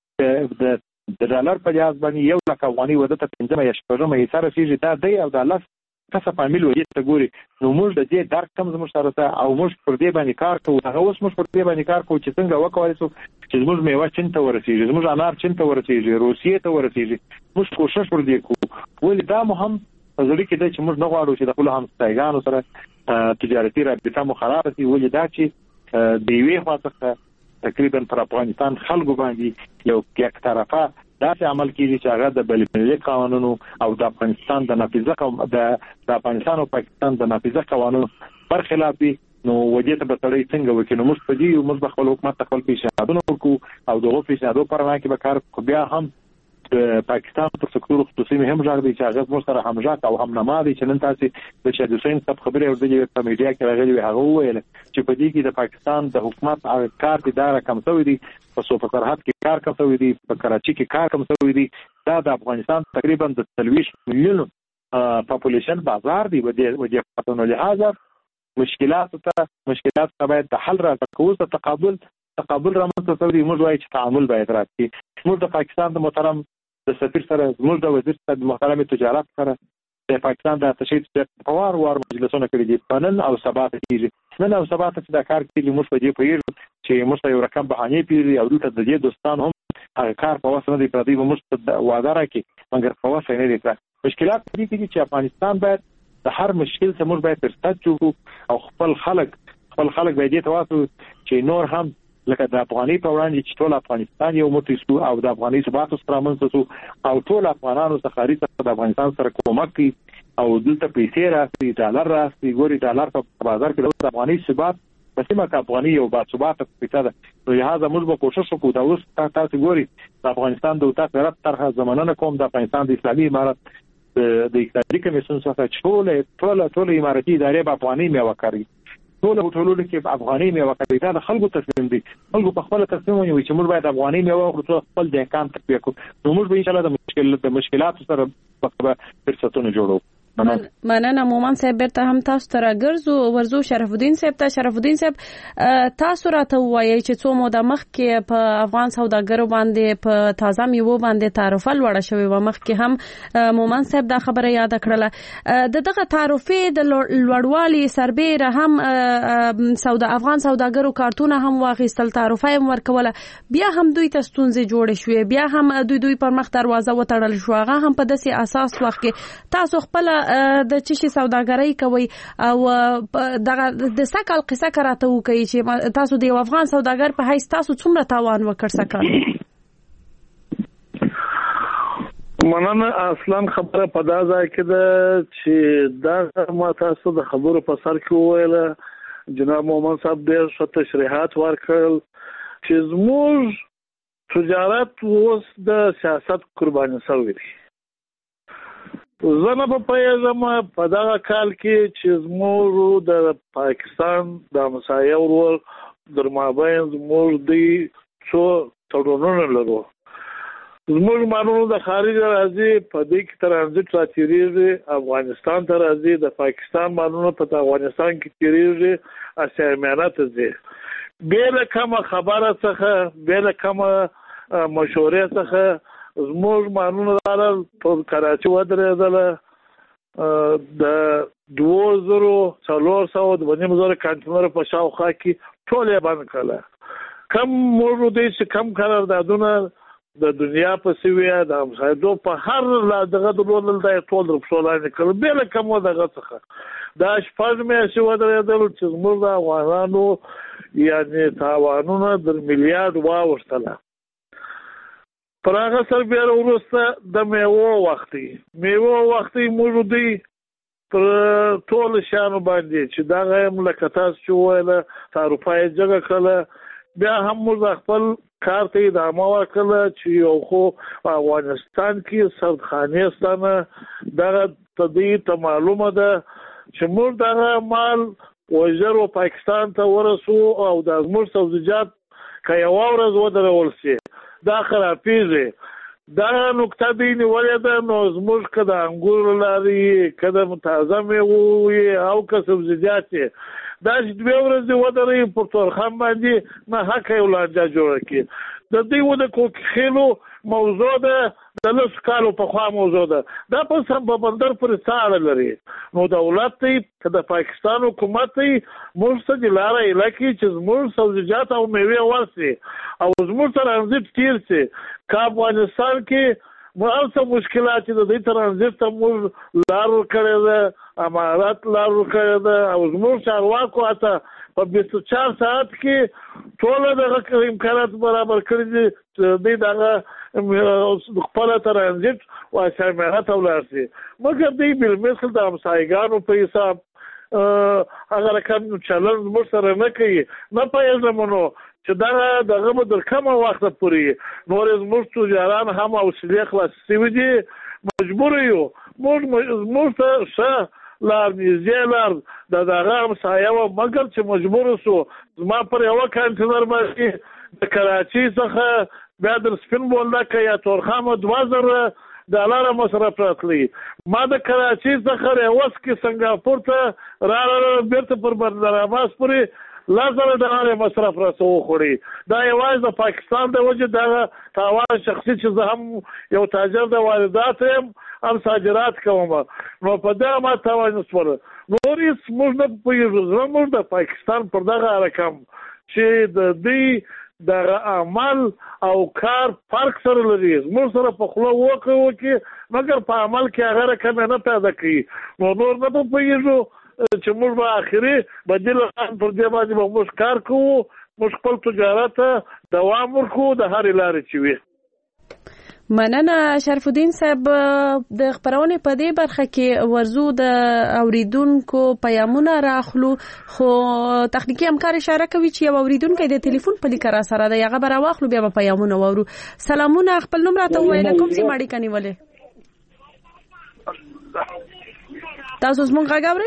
د ډالر په لحاظ باندې 1 لک افغانۍ ودته 15 یا 16 یې سره شي. دا دی او د لاس کسه فامیل وي ته ګوري. نو موږ د دې درک کم زموږ سره او موږ پر دې باندې کار کوو. هغه اوس موږ پر دې باندې کار کوو چې څنګه وکولای شو چې زموږ میوه چین ته ورسېږي، زموږ انار چین ته ورسېږي، روسیې ته ورسېږي. موږ کوشش پر دې کوو. ولې دا مهم ضروري کې دی چې موږ نه غواړو چې د خپل همسایګانو سره تجارتي رابطه مو خراب شي. ولې دا چې د یوې خوا څخه تقریبا پر افغانستان خلکو باندې یو یک طرفه داسې عمل کېږي چې هغه د بین‌المللي قوانینو او د افغانستان د افغانستان او پاکستان د نافذه قوانینو برخلاف دي. نو وجه ته به سړی څنګه وکړي؟ نو موږ په دې موږ به خپل حکومت ته خپل پیشنهادونه وکړو او دغه پیشنهادو پر وړاندې به کار کوو. بیا هم پاکستان پر سکتور خصوصي هم ژغ دی چې هغه موږ سره همژات او همنما دي. چې نن تاسو د شاه حسین صاحب خبرې اورېدلې په میډیا کې راغلي وي، هغه وویل چې په دې کې د پاکستان د حکومت کار دي دا کم شوی دی، په صوفه سرحد کې کار کم شوی دی، په کراچي کې کار کم شوی دی. دا د افغانستان تقریبا د 30 میلیون پاپولیشن بازار دی. وجه پاتونو لحاظه مشکلات باید د حل راځي. د تقابل رامنځته شوی دی. موږ وایو چې تعامل باید راشي. موږ د پاکستان د محترم د سفیر سره، موږ د وزیر صاحب د محترم تجارت سره د پاکستان د اتشې په وار مجلسونه کړي دي. نن او سبا ته کېږي، نن او سبا ته چې دا کار کېږي موږ په دې پوهېږو چې موږ یو رقم بهانه پیری او دلته د دې دوستان هم هغه کار په واسطه د پردي موږ وعده راکړي مګر په واسطه نه دي. مشکلات دي چې افغانستان باید د هر مشکل څخه موږ باید فرصت جوړو او خپل خلک باید ته واسو چې نور هم لکه د افغاني په وړاندې چې ټول افغانستان یو موټی سو او د افغاني ثبات سره منځ سو او ټول افغانانو څخه خارج د افغانستان سره کومک کوي او دلته پیسې راځي ډالر راځي ګوري ډالر په بازار کې د افغاني ثبات بسمه کا افغاني او با ثبات پیسه ده. نو لہذا موږ به کوشش وکړو دا اوس تاسو ګوري د افغانستان د وټاک طرف طرحه زمانه کوم د افغانستان د اسلامي امارت د اقتصادي کمیسیون څخه ټول اماراتي ادارې په افغاني میوه کوي ټول کې افغاني میوه کوي. دا د خلکو تصمیم دی، خلکو په خپل تصمیم ونیوي چې موږ باید افغاني میوه وخورو خپل د امکان تطبیق کړو. نو موږ به ان شاء الله د مشکلاتو سره په فرصتونو جوړو. مننه مومن صاحب. بیرته هم تاسو ته ورزو شرف الدین صاحب تاسو راته وایي چې څو موده مخکې په افغان سوداګرو باندې په تازه میوه باندې تعرفه لوړه شوې و. مخکې هم مومن صاحب دا خبره یاد کړله. دغه تعرفه د لوړوالي سربېره هم افغان سوداګرو کارتونه هم واخیستل، تعرفه هم ورکوله، بیا هم دوی ته ستونزې جوړې شوې، بیا هم دوی پر مخ دروازه وتړل شو. هغه هم په داسې اساس وخت کې تاسو خپل د چشي سوداګرۍ کوي او د سکل قصه کراته وکي چې تاسو د افغان سوداګر په حیث تاسو څومره تاوان وکړ سکل؟ مننه. اصلا خبره په دا ځای کې ده چې دا ما تاسو د خبرو په سر کې وویله. جناب مومن صاحب ډېر ښه تشریحات ورکړل چې زموږ تجارت اوس د سیاست قرباني شوی دی. زه نه په پیژم په دغه کال کې چې زموږ د پاکستان د همسایه ورور در مابین زموږ دوی څو تړونونه لرو. زموږ مالونه د خارج راځي، په دې کې ترانزیت را تیریږي، افغانستان ته راځي، د پاکستان مالونه په افغانستان کې تیریږي، اسیا میانه ته ځي. بېله کومه خبره څخه بېله کومه مشورې څخه زموږ مالونه دارل په کراچي ودرېدله. د 2400 کانټینر په شاوخوا کې ټول یې بند کړل. کم موږ دی چې کم قراردادونه د دنیا په سویه د همسایدو په هر دغه دلول د ټول رپسولانه کړل بل کوم دغه څخه دا شپږ میاشتې ودرېدل چې زموږ د افغانانو یعنی تاوانونه د میلیارډ واوښتله. پر هغه سره بیا وروسته د میوه وختي موږ دی پر ټول شانو باندې چې دا غیم لکه تاسو چې ویله تعرفه یې جګه کړله. بیا هم موږ خپل کار ته ادامه ورکړله چې یو خو افغانستان کې سردخانې ستانه دغه تدې ته معلومه ده چې موږ دغه مال وژر و پاکستان ته ورسو او د زموږ سبزیجات که یوه ورځ ودرول شي دا خرابېږي. دا نقطه دی نیولې ده. نو زموږ که د انګورو لارې که د تازه میوې او که سبزیجات دا چې 2 ورځې ودرې پر تورخم باندې نه حقه یو لانجه جوړه کړي. د دوی و د کوکخیلو موضوع ده، د 10 کالو پخوا موضوع ده. دا په بندر پورې څه اړه لري؟ نو دولت ته که د پاکستان حکومت ته موږ ته د لاره ایله کړي چې زموږ سبزیجات او میوې ورسي او زموږ ترانزیت تیر سي. که افغانستان کې هر څه مشکلات چې د دې ترانزیت ته موږ لار ورکړې ده، امارات لار ورکړې ده او زموږ چارواکو هته په 24 ساعت کې ټول دغه امکانات برابر کړي دي چې دوی دغه خپل ترانزیت او اسیا ته ولاړ شي. مګر دوی بالمثل د همسایګانو په حساب هغه رقم چلند موږ سره نه کوي. نه پوهېږم نو چې دغه به تر کومه وخته پورې نور زموږ تجاران هم حوصلې خلاص شوي دي. مجبور یو موږ ته ښه لار نږدې لار د دغه همسایه وه، مګر چې مجبور شو زما پر یوه کانټینر باندې د کراچۍ څخه بیا در سپین بولدکه یا تورخامه $2000 مصرف راتلی. ما د کراچۍ څخه ریوس کې سنګاپور ته راغله بیرته پر بندر عباس پورې $10,000 مصرف راسه وخوړي. دا یوازې د پاکستان د وجې دغه تاوان شخصي چې زه هم یو تاجر د واردات یم هم صادرات کوم. نو په دغه ما تاوان وسوله. نور هېڅ موږ نه پوهېږو. زه موږ د پاکستان پر دغه رقم چې د دې د عمل او کار فرق سره لري. موږ سره په خله وکړو مګر په عمل کې هغه رقم نه پیدا کوي. نو نور نه پوهېږو چې موږ به آخري بدیل پر دې باندې به موږ کار کوو، موږ خپل تجارت دوام ورکوو د هرې لارې چې وي. مننه شرف الدین صاحب. د خبرونه په دې برخه کې ورزو د اوریدونکو پیغامونه راخلو، خو تخنیکی همکار اشاره کوي چې یو اوریدونکو د ټلیفون په لیک را سره د یغه بر واخلو بیا په پیغامونه وورو. سلامونه، خپل نوم راته ووایئ، کوم څه ماړی کني ولې تاسو زموږ غاګاوري؟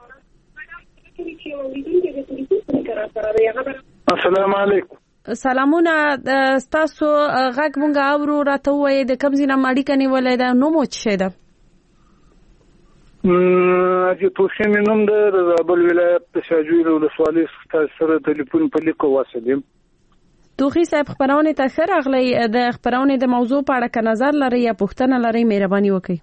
السلام علیکم. سلامونه، تاسو غږ مونږ اورو، راته وایي د کوم ځای نه ماړی کني ولې دا نوم څه ده؟ چې توشي مې نوم د زابل ولایت د شاجوی ولسوالۍ سره ټلیفون په لیک واسطه. توخی صاحب خبرونه ته ښه راغلی. د خبرونه د موضوع په اړه که نظر لري یا پوښتنه لري مهرباني وکړئ.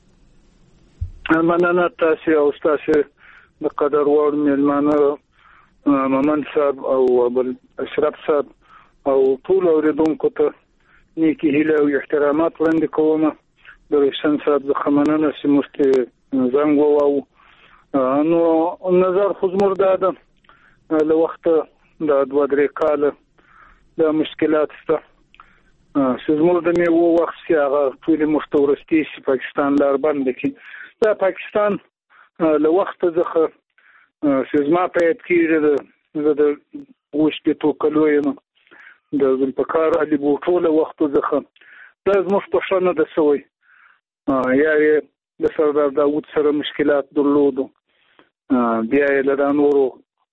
مننه تاسو او تاسو د قدر وړ مېلمانه ممن صاحب او ابل اشرف صاحب او ټول اوریدونکو ته نیکی هیله او احترامات وړاندې کوم. د رشن صاحب د خمنانه سیمست زنګ وو نو نظر خو زموږ ده له وخت د 2-3 کال د مشکلات سره زموږ د میوه وخت چې هغه ټول مستورستي پاکستان لار باندې کې دا پاکستان له وخت څخه سیزما پېد کېږي د وشته تو کلوینو د ذوالفقار علي بوټو له وخت څخه دا زموږ په شان د سوي یا د سردار داوود سره مشکلات درلودو، بیا یې له نورو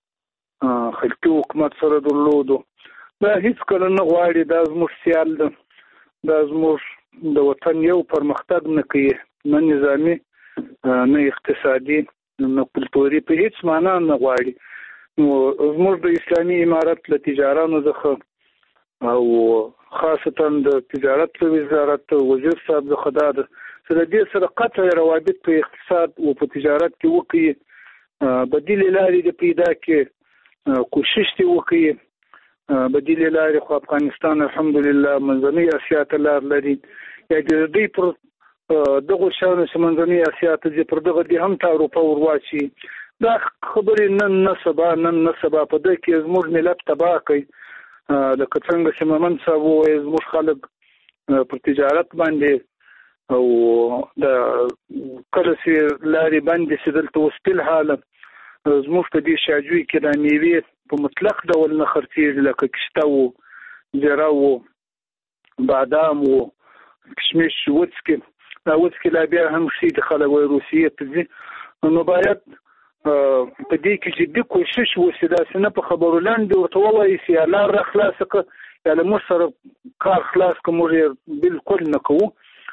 خلکي حکومت سره درلودو. دا هیڅ کله نه غواړي دا زموږ سیال ده، دا زموږ د وطن یو پرمختګ نه کوي، نه نظامي نه اقتصادي نه کلتوري، په هیڅ معنا نه غواړي. نو زموږ د اسلامي امارت له تجارانو څخه او خاصتا د تجارت وزارت وزیر صاحب څخه دا د دې سره قطع روابط په اقتصاد او په تجارت کې وکړي، بدیل لارې د پیدا کې کوشش دی وکړي. بدیل لارې خو افغانستان الحمدلله منځنۍ اسیا ته لار لري، یا د دې پر دغه شانو منځنۍ اسیا ته پر دغه د هم ته اروپا ورواچي. دا خبرې نن نه سبا په دې کې زموږ ملت تباه کوي. لکه څنګه چې ممن صاحب وایي زموږ خلک پر تجارت باندې او د کله چې لارې باندې چې دلته وسپیل حاله زموږ په دې شاجوی کې د میوې په مطلق ډول نه خرڅېږي، لکه کشته و، زیره و، بادام و، کشمش، وڅکې لا بیا هم شي د خلک وایي روسیې ته ځي. نو باید په دې کې جدي کوشش وشي، داسې نه په خبرو لاندې ورته ووایي چې یا لار را خلاصه کړه یا له موږ سره کار خلاص کړه، موږ یې بالکل نه کوو.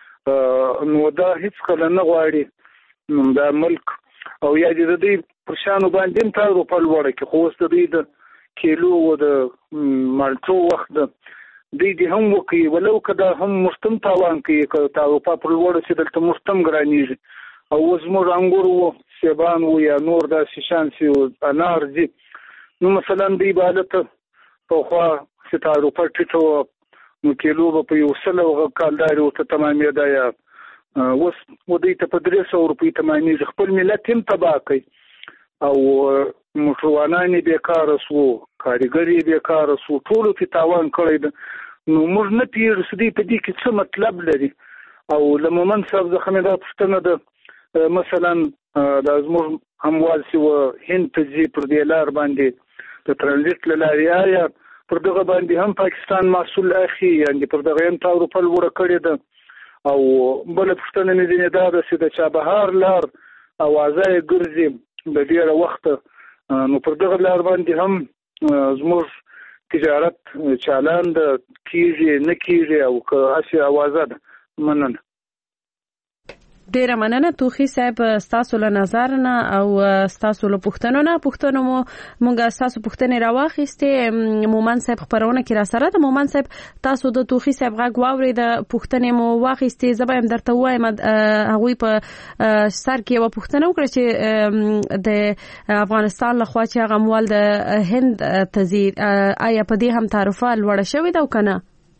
نو دا هیڅ کله نه غواړي دا ملک او یا د دې پر شانو باندې هم تا اروپا لوړه کې، خو اوس د دوی د کیلو او د مالټو وخت ده دوی هم وکړي، ولو که دا هم مستم تاوان کوي که د اروپا پر لوړه چې دلته مستم ګرانېږي. او اوس موږ انګور و، سیبان و، یا نور داسې شان چې انار ځي. نو مثلا دوی به هلته پخوا چې د اروپا ټیټه وه نو کیلو به په 100 کالداري ورته تمامېده، یا اوس دوی ته په 300 روپۍ تمامېږي. خپل ملت هم تباه کوي او موټروانان یې بېکاره سو، کارګر یې بېکاره سو، ټولو کې تاوان کړی ده. نو موږ نه پوهېږو چې دوی په دې کې څه مطلب لري. او له مومن صاحب څخه مې دا پوښتنه ده، مثلا دا زموږ هموال چې و هند ته ځي پر دې لار باندې د ترانزیت له لارې، آیا پر دغه باندې هم پاکستان مسؤل اخی، یعنې پر دغه هم اروپا لوړه کړې ده؟ او بله پوښتنه مې ځینې دا ده چې د چابهار لار اوازه یې ګرځي د ډېره وخته، نو پر دغه لار باندې هم زموږ تجارت چالان ده کېږي نه کېږي او که هسې اوازه ده؟ مننه. ډیره مننه توخی صاحب تاسو له نظر نه او تاسو له پوښتنو مو مونږه تاسو پوښتنې راواخیستې. مومن صاحب خبرونه کې را سره د مومن صاحب تاسو د توخی صاحب غږ واوري د پوښتنې مو واخیستې. زبایم درته وایم هغه په سر کې و پوښتنه وکړه چې د افغانستان له خوا چې هغه مول د هند تزیر آیا په دې هم تعرفه لوړه شوې ده او کنه؟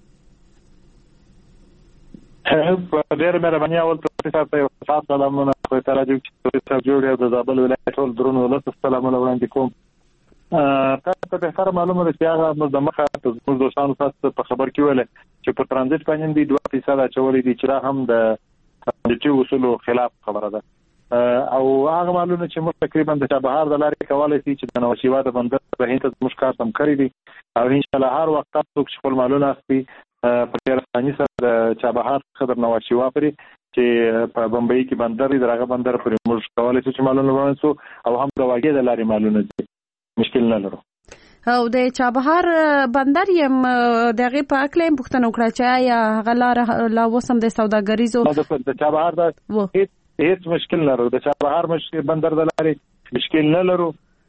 ډېر مهرباني اول تاسو ته خاص سلامونه خو ته راځو چې تاسو جوړ د زابل ولایت ټول درونو ولته سلامونه وړاندې کوم. تاسو ته خبر معلومه ده چې هغه د مخه د دوستانو تاسو په خبر کې ویل چې په ترانزیت باندې دی 2% اچولې دي چې هم د ترانزیتي اصولو خلاف خبره ده او هغه معلومه چې موږ تقریبا د چابهار د لارې کولای شي چې د نوشیوا د بندر په هند ته موږ کار سم کړی دي او ان شاء الله هر وخت تاسو خپل معلومات اخلي په ډیرستاني سره د چابهار خبر نوشیوا پرې چې په بمبئی کې بندر دی دغه بندر پر موږ کولای شو چې معلومات ورنسو او هم د واګې د لارې معلومات دي مشکل نه لرو. او د چابهار بندر یم دغه په اکلیم پښتنو کړه چې یا غلار لا وسم د سوداګریزو د چابهار د هیڅ مشکل نه لرو. د چابهار مشکل بندر د لارې مشکل نه لرو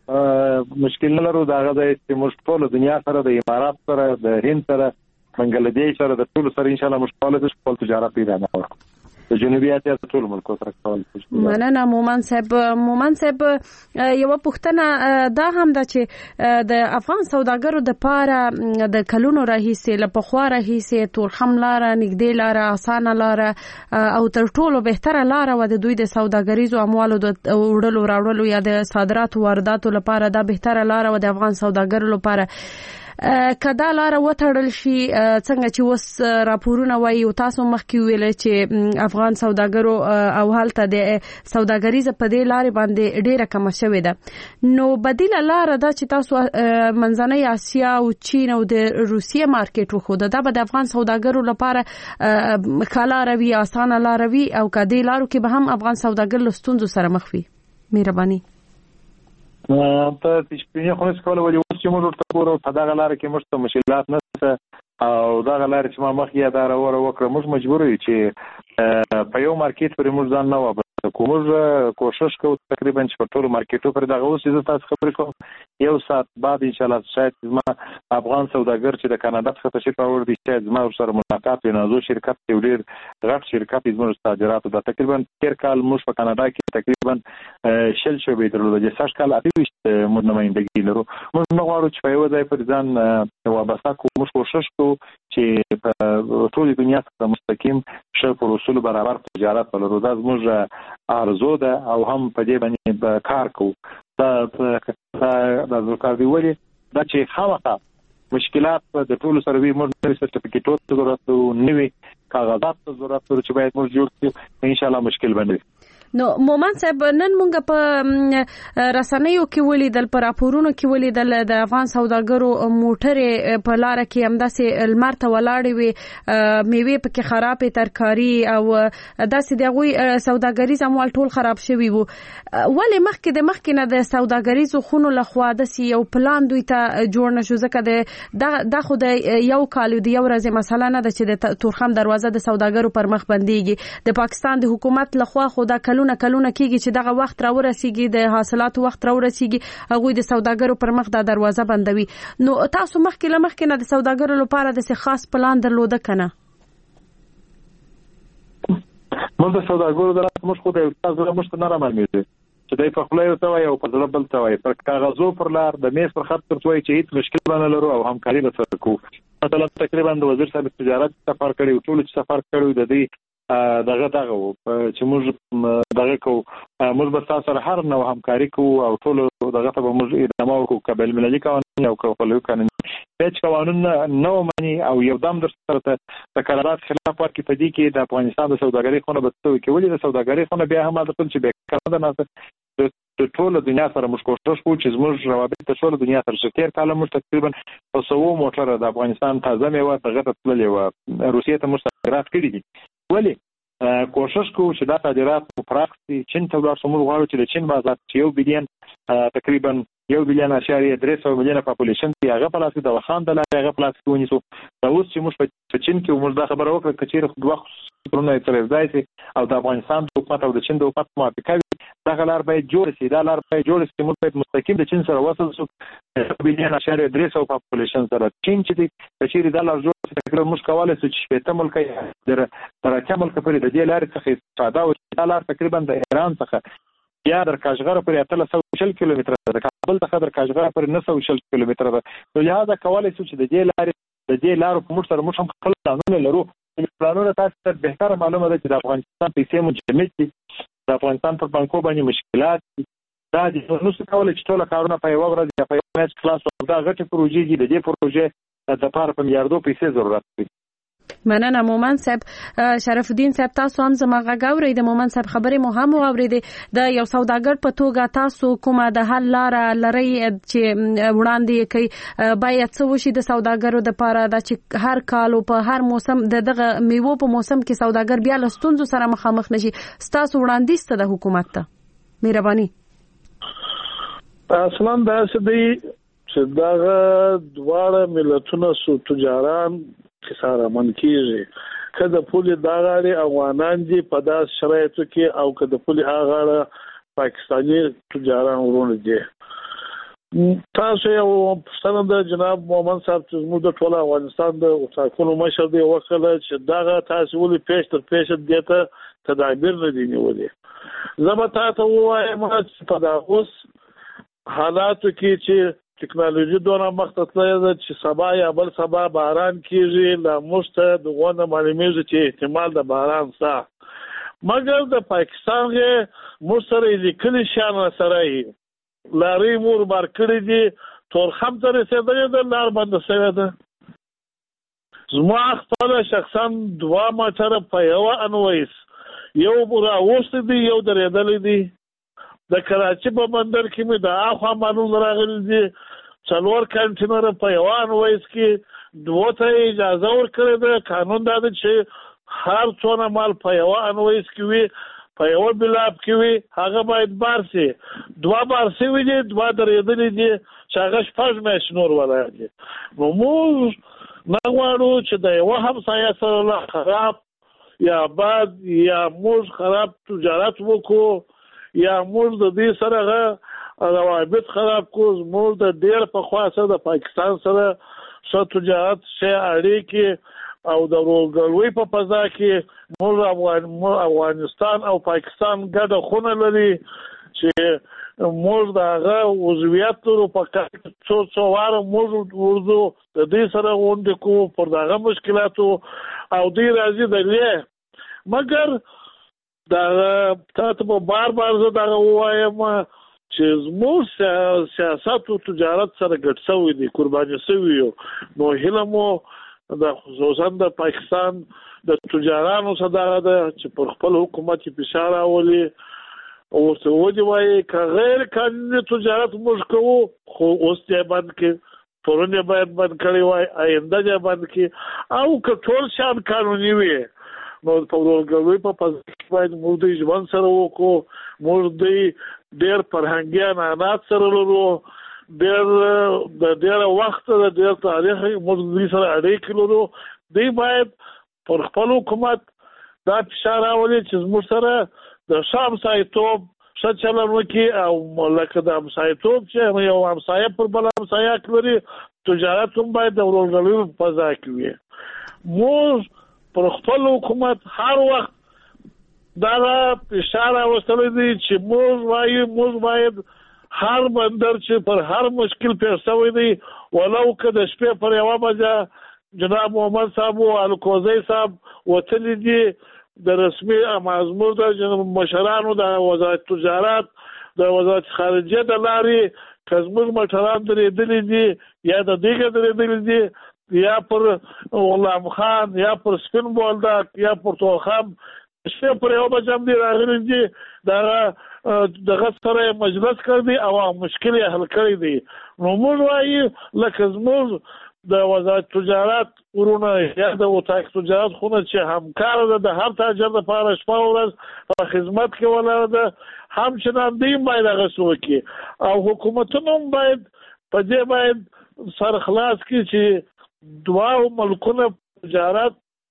دغه د موږ ټول دنیا سره د امارات سره د هند سره بنگلاديش سره د ټول سره ان شاء الله مشکل د خپل تجارت پیدا نه ورکو د جنوبي اسیا د ټول ملکو سره کول. مننه مومن صاحب یو پوښتنه دا هم ده چې د افغان سوداګرو د پاره د کلونو راهیسې له پخوا راهیسې تورخم لاره نږدې لاره اسانه لاره او تر ټولو بهتره لاره و د دوی د سوداګریزو اموالو د وړلو راوړلو یا د صادراتو وارداتو لپاره دا بهتره لاره و د افغان سوداګرو لپاره. کدا لاره وټړل شي څنګه چې وس راپورونه وایي او تاسو مخکې ویل چې افغان سوداګرو او حالت د سوداګریزه په دې لارې باندې ډیره کم شوې ده نو بدیل لاره دا چې تاسو منځنۍ اسیا او چین او د روسیې مارکیټ وخوده دا به د افغان سوداګرو لپاره کاله روي اسانه لاره وي او کدی لارو کې به هم افغان سوداګر لستونزو سره مخ وي. مهرباني ته تشپینه خو نه کوله ولې اوس چې موږ ورته ګورو په دغه لار کې موږ ته مشکلات نشته او دغه لار چې ما مخ یې دا وکړه موږ مجبور یو چې په یو مارکیټ پر موږ ځان نه وابه کومز کوشش کوو تقریبا چې په ټولو مارکیټو پر دغه اوس چې تاسو خبرې کوم یو ساعت بعد ان شاء الله شاید ما افغان سوداګر چې د کاناډا څخه تشریف راوړي دي چې ما سره ملاقات وینځو شرکت یو ډیر غټ شرکت زموږ صادراتو د تقریبا تیر کال موږ په کاناډا کې تقریبا شل شوبې درلوده چې سږ کال اته موږ نمائندګي لرو. موږ نه غواړو چې په یو ځای پر ځان وابسته کوو. موږ کوشش کوو چې په ټولې دنیا سره مستقیم شل پر اصول برابر تجارت ولرو. دا زموږ ارزو ده او هم په دې باندې کار کوو. دا ذکر دی ولې دا چې خامخا مشکلات د ټولو سره وي موږ نوې سرټیفیکټونو ضرورت نوې کاغذات ضرورت چې باید موږ جوړ کړو ان شاء الله مشکل باندې. نو مومن صاحب نن مونږ په رسنیو کې ولیدل پر راپورونو کې ولیدل د افغان سوداګرو موټرې په لار کې همداسې لمرته ولاړې وي میوه پکې خرابې ترکاری او داسې دغوی سوداګریز اموال ټول خراب شوي وو. ولې مخکې نه د سوداګریزو خونو لخوا داسې یو پلان دوی ته جوړ نشو ځکه د خو د یو کال د یو ورځې مسله نه ده چې د تورخم دروازه د سوداګرو پر مخ بنديږي. د پاکستان د حکومت لخوا خو دا کلونه کېږي چې دغه وخت را ورسیږي د حاصلاتو وخت را ورسیږي هغه د سوداګرو پر مخ د دروازه بندوي. نو تاسو مخکې نه د سوداګرو لپاره د خاص پلان درلوده کنه؟ موږ د سوداګرو درته موږ خو د تاسو موږ نه رامنځي چې دای په خپل یو توای او په ځل بل توای پر کاغذو پر لار د میز پر خط تر توای چې هیڅ مشکل نه لرو او همکاري به سره کوو. مثلا تقریبا د وزیر صاحب تجارت سفر کړی او ټول سفر کړی د دې دغه چې موږ دغه کوو موږ به تاسو سره هر نوع همکاري کوو او ټول دغه ته به موږ ادامه ورکوو. قبل ملي قوانین او خپلوي قانون هیڅ قانون نه ومني او یو دم در سره د قرارداد خلاف ورکړي. په دې کې د افغانستان د سوداګرۍ خونه به څه کوي ولې د سوداګرۍ خونه بیا هم د چې بیکاره نه د ټول دنیا سره موږ کوشش کوو چې زموږ روابط د ټول دنیا سره تیر کال موږ تقریبا په 100 موټر د افغانستان تازه میوه دغه ته تللې و روسیې ته موږ صادرات کړي دي. ولې کوشش کوو چې دا صادرات پراخ شي. چین ته ورسره موږ غواړو چې د چین بازار چې 1 بلین تقریبا 1 بلین اشاریه 300 میلیونه پاپولیشن دی هغه پلاس د وخان د هغه پلاس ونیسو. دا اوس چې موږ په چین کې موږ دا خبره وکړه چې خو وخت فکرونه تر ځای شي او د افغانستان د حکومت او د چین د حکومت موافقه وي دغه لار باید جوړ شي. دا لار باید جوړ شي، موږ باید مستقیم د چین سره وصل شو 1.3 پاپولیشن سره. چین چې د کچېری د لار جوړ شي تقریبا موږ کولای شو چې 15 ملک در ترکیه ملک پرې د دې لارې څخه استفاده وکړو. دا لار تقریبا د ایران څخه یا در کاشغر پرې 340 کیلومتر ده، کابل څخه در کاشغر پرې 940 کیلومتر ده. نو لهدا کولای شو چې د دې لارو په موږ سره موږ هم خپل پلانونه لرو. پلانونه تاسو ته بهتره معلومه ده چې د افغانستان پیسې مجمد دي، د افغانستان پر بانکو باندې مشکلات دي. دا د نو څه کولای چې ټول کارونه په یو ورځ یا په یو میاشت خلاص او دا غټه پروژې دي. د دې پروژې د لپاره په میلیارډو پیسې ضرورت دي. مننه مومن صاحب. شرف الدین صاحب تاسو هم زما غږ اورئ. د مومن صاحب خبرې مو هم واورېدې. د یو سوداګر په توګه تاسو کومه د حل لاره لرئ چې وړاندې کوي باید څه وشي د سوداګرو لپاره دا چې هر کال او په هر موسم دغه میوو په موسم کې سوداګر بیا له ستونزو سره مخامخ نشي؟ ستاسو وړاندیز ته د حکومت ته مهرباني. اصلا دا څه دی چې دغه دواړه ملتونه سو تجاران کساره من کیږي که د پولې داغاړي افغانان دي په داس شرایطو کې او که د پولې هغه پاکستاني تجاران ورونه دي. تاسو یو پښتنه د جناب مومن صاحب چې زموږ د ټول افغانستان د ټاکنو مشر دی وکړه چې دغه تاسو ولې پیش تر پیش دته تدابیر نه دي نیولې. زما ته وایم چې په داوس حالاتو کې چې ټکنالوژي دونه مخته تللې ده چې سبا یا بل سبا باران کیږي، لا مشته دغه معلومیږي چې احتمال د باران سره. مګر د پاکستان کې مستری لیکلي شان سره لاري مور بار کړی دي تورخم ته رسیدلې ده، لار بند شوې ده. زما خپل شخصا 2 ماټر په یو انویس یو برا وست دي یو درېدلې دي. د کراچي په بندر کې مې د اخوا معلوم راغلي دي 4 کنټینر په یو انویس کې 2 ته اجازه ورکړې ده. قانون دا دی چې هر څونه مال په یو انویس کې وي په یو بلاب کې وي هغه باید بار شي. 2 بار شي وي 2 درېدلې دي چې هغه 5 میاشتې نور ولای دي. نو موږ نه غواړو چې د یو همسایه سره خراب یا باد یا موږ خراب تجارت وکړو یا موږ د دې سره روابط خراب کو. موږ د ډیر په خاصه د پاکستان سره څو تجارت شي اړیکې او د ورګلوي په فضا کې موږ افغانستان او پاکستان ګډه خونه لري چې موږ دغه عضویت لرو په څو واره موږ ورځو د دې سره غونډه کوو پر دغه مشکلاتو او دې راځي د لې. مګر دا تاسو په بار زه دا وایم چې زموږ سیاست او تجارت سره ګډ شوی دي، قرباني شوی یو. نو هلمو د خصوصا د پاکستان د تجارانو صداقت چې پر خپل حکومت فشار راولي او څه ودی وایي که غیر قانوني تجارت موږ کوو خو اوس یې بند کې پرونه باید بند کړی وای آینده یې بند کې او که ټول شان قانوني وي نو په ورګوي په پځ باید موږ د ژوند سره وکړو. موږ د ډېر فرهنګي عنعنات سره لرو، ډېر وخت د ډېر تاریخ موږ د سره اړیکې لرو. دوی باید پر خپل حکومت دا فشار راولي چې موږ سره د شام سایتوب څه چلن وکړي او لکه د همسایتوب چې یو همسایه پر بل همسایه لري تجارت هم باید د ورګوي په فضا کې وي. موږ پر خپل حکومت هر وخت دا فشار راوستلی دی چې موږ باید هر بندر چې پر هر مشکل پیښ شوی دی ولو که د شپې پر 1 بجه جناب محمد صاحب او الکوزی صاحب وتلی دي د رسمي مزمور د مشرانو د وزارت تجارت د وزارت خارجه د لارې کزموږ مټران درېدلي دي یا د دیګه درېدلي دي یا پر غلام خان یا پر سپین بولدک یا پر توخم شپې پر 1 بجه هم دی راغلي دي دغه سره مجلس کړی او مشکل یې حل کړی دی. نو موږ وایي لکه زموږ د وزارت تجارت ورونه یا د وتاک تجارت خونه چې همکار ده د هر تاجر لپاره شپه ورځ په خدمت کې ولاړ ده همچنان دی باید هغه وکړي او حکومتونه باید په دې باید سر خلاص کړي چې 2 ملکونه تجارت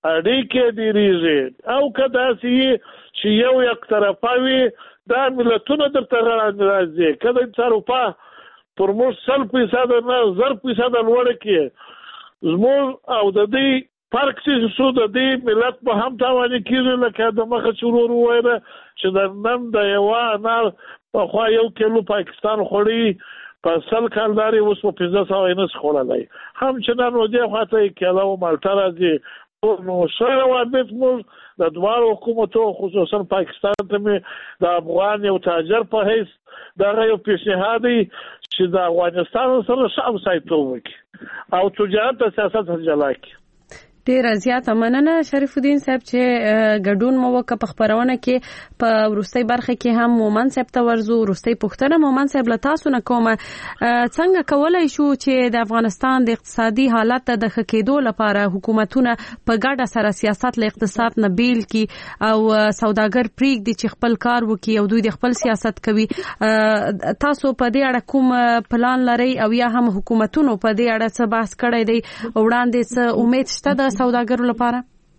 اړیکې ډېریږي او که داسې چې یو یک طرفه وي دا ملتونه درته راځي که د اروپا پر موږ 100% نه 1000% لوړه کړي زموږ او د دې فرق چې د دې ملت په هم تاواني کېږي لکه د مخه چې ورور وویله چې د نن د یوه انار پخوا 1 کیلو پاکستان خوړي په 100 کال اوس په 1500 یې نس خوړلی همچنان و دې خواته یې کیله و مالټه راځي نو سره روابط موږ د دواړو حکومتو خصوصا پاکستان ته مې د افغان یو تاجر په حیث دغه یو پیشنهاد دی چې د افغانستان سره ښه همسایتوب وکړي او تجارت د سیاست څخه جلا کړي. ډیر زیات مننه شریف الدین صاحب چې ګډون مو وکړ په خبرونه کې په ورستۍ برخه کې هم مومن صاحب ته ورزو ورستۍ پوښتنه مومن صاحب له تاسو نه کومه څنګه کولای شو چې د افغانستان د اقتصادي حالت د ښه کېدو لپاره حکومتونه په ګډه سره سیاست له اقتصاد نه بیل کی او سوداګر پریږدي چې خپل کار وکړي او دوی د خپل سیاست کوي تاسو په دې اړه کوم پلان لرئ او یا هم حکومتونو په دې اړه څه بحث کړی دی وړاندې څه امید شته د سوداګرو لپاره؟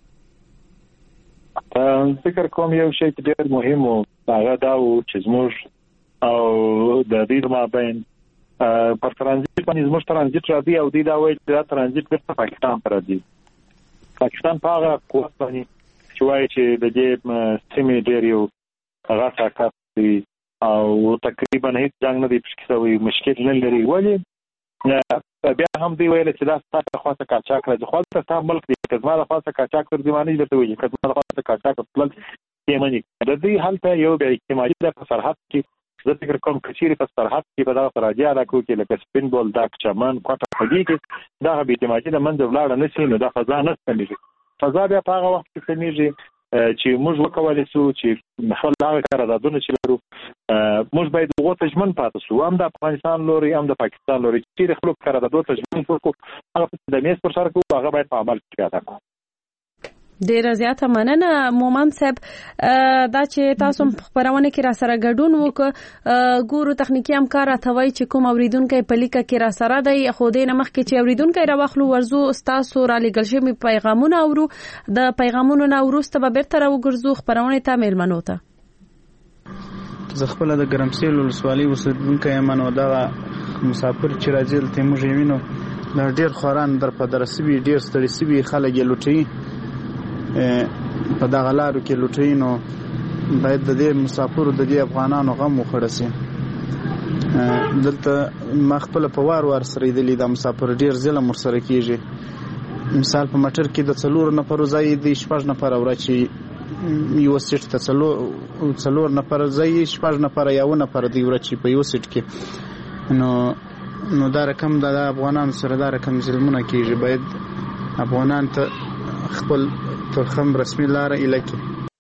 فکر کوم یو شی ډېر مهم و هغه دا و چې زموږ او د دې مابین پر ترانزیت باندې زموږ ترانزیت راځي او دې دا وایي چې دا ترانزیت بیرته پاکستان ته راځي. پاکستان په هغه قوت باندې چې وایي چې د دې سیمې ډېر یو هغه طاقت دی او تقریبا هیڅ جنګ نه دی پکې شوی مشکل نه لري ولې بیا هم دی ویل چې دا ستاسو خاصه کاچاک راځي خو تاسو ملک دی که زما د خاصه کاچاک تر دیوانه درته وایي که زما د خاصه کاچاک خپل یمني د دې حالت یو بیا احتمالي د سرحد کې زه فکر کوم کچيري په سرحد کې به دا راځي دا کوي لکه سپین بول دا چمن کوټه پدې کې دا به احتمالي د منځ ولاړ نه شي نو دا فضا نه ستنيږي فضا بیا په هغه وخت کې ستنيږي چې موږ وکولای شو چې خپل هغه قراردادونه چې لرو موږ باید وګورو ژمن پاتې شو هم د افغانستان لوري هم د پاکستان لوري چې خپل قراردادونه ژمن وکړو هغه د میز پر سر کوو هغه باید په عمل کې ادا کړو. ډیر زیاته مننه مومن صاحب دا چې تاسو خبرونه کې را سره ګډون وکړو ګورو تخنیکی همکار راته چې کوم اوریدونکو په لیکه کې را سره دی خو دې نمخ کې چې اوریدونکو را واخلو ورزو تاسو را لګل شوی پیغامونه اورو د پیغامونو نه ورسته به بیرته را وګرځو خبرونه ته میلمنو ته زه خپل د ګرمسیل ولسوالۍ اوسیدونکی یم نو دا مسافر چې راځي ته موږ وینو دا ډیر خوران در په درسوي ډیر ستړي سوي خلک یې لوټي په دغه لارو کې لوټي نو باید د دې مسافرو د دې افغانانو غم وخړسي دلته ما خپل په وار سره لیدلې د مسافر ډیر ظلم ورسره کیږي مثال په موټر کې د 4 نفر ځای د 6 نفر ورچی یو سیټ ته 4 نفر ځای 6 نفر یو نفر دی ورچی په یو سیټ کې نو دا رقم د افغانانو سره دا رقم ظلمونه کیږي باید افغانان ته خپل ترخم رسمي لار الکی.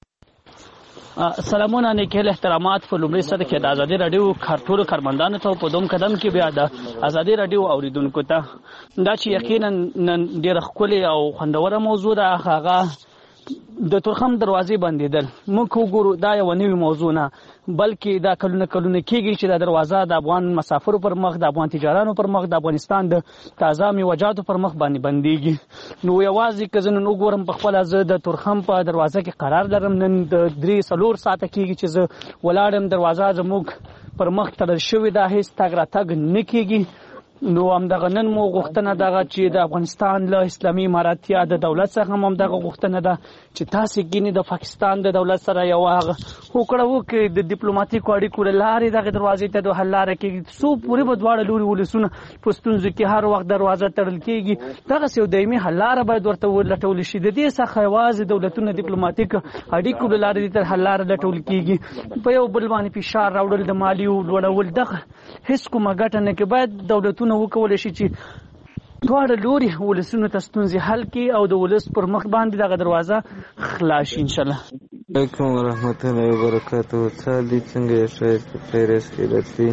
سلامونه نیکل احترامات په لومړي سره کې د ازادي رادیو کارټولو کارمندانو ته په دوم قدم کې بیا د ازادي رادیو اوریدونکو ته دا چې یقینا نن ډېر ښکلي او خوندوره موضوع ده هغه د تورخم دروازې بندیدل موږ وګورو دا یو نوې موضوع نه بلکې دا کلونه کېږي چې دا دروازه د افغان مسافرو پر مخ د افغان تجارانو پر مخ د افغانستان د تازه میوجاتو پر مخ باندې بنديږي نو یوازې که زه نن وګورم په خپله زه د تورخم په دروازه کې قرار لرم نن د 3-4 ساعته کېږي چې زه ولاړم دروازه زموږ پر مخ تړل شوې ده هېڅ تګ راتګ نه کېږي نو همدغه نن مو غوښتنه دغه چې د افغانستان له اسلامي اماراتیا د دولت څخه همدغه غوښتنه ده چې تاسو ګینه د پاکستان د دولت سره یو هغه وکړو د ډیپلوماټیکو اړیکو لارې دغه دروازې ته د حل لاره کې سو پوری بدواړه لوري ولسونه پښتونځ کې هر وخت دروازه تړل کېږي دغه یو دایمي حل لاره باید ورته ولټول شي د دې څخه یوازې دولتونه ډیپلوماټیک اړیکو لارې تر حل لاره لټول کېږي په یو بل باندې فشار راوړل د مالی لوړول دغه هیڅ کومه ګټه نه کې باید دولتونه وکولای شي چې دواړه لوري ولسونو ته ستونزې حل کړي او د ولس پر مخ باندې دغه دروازه خلاص شي ان شاء الله. علیکم ورحمت الله وبرکاته. سالي څنګه شې خیرس کې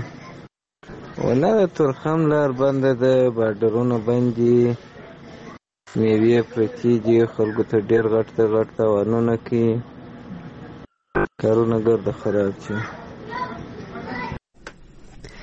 رسي ولا ترخم لار بند ده بارډرونه بندي میوه پرتی دي خلکو ته ډیر غټ تاوانونه کوي کارونه ګرځي خراب شي.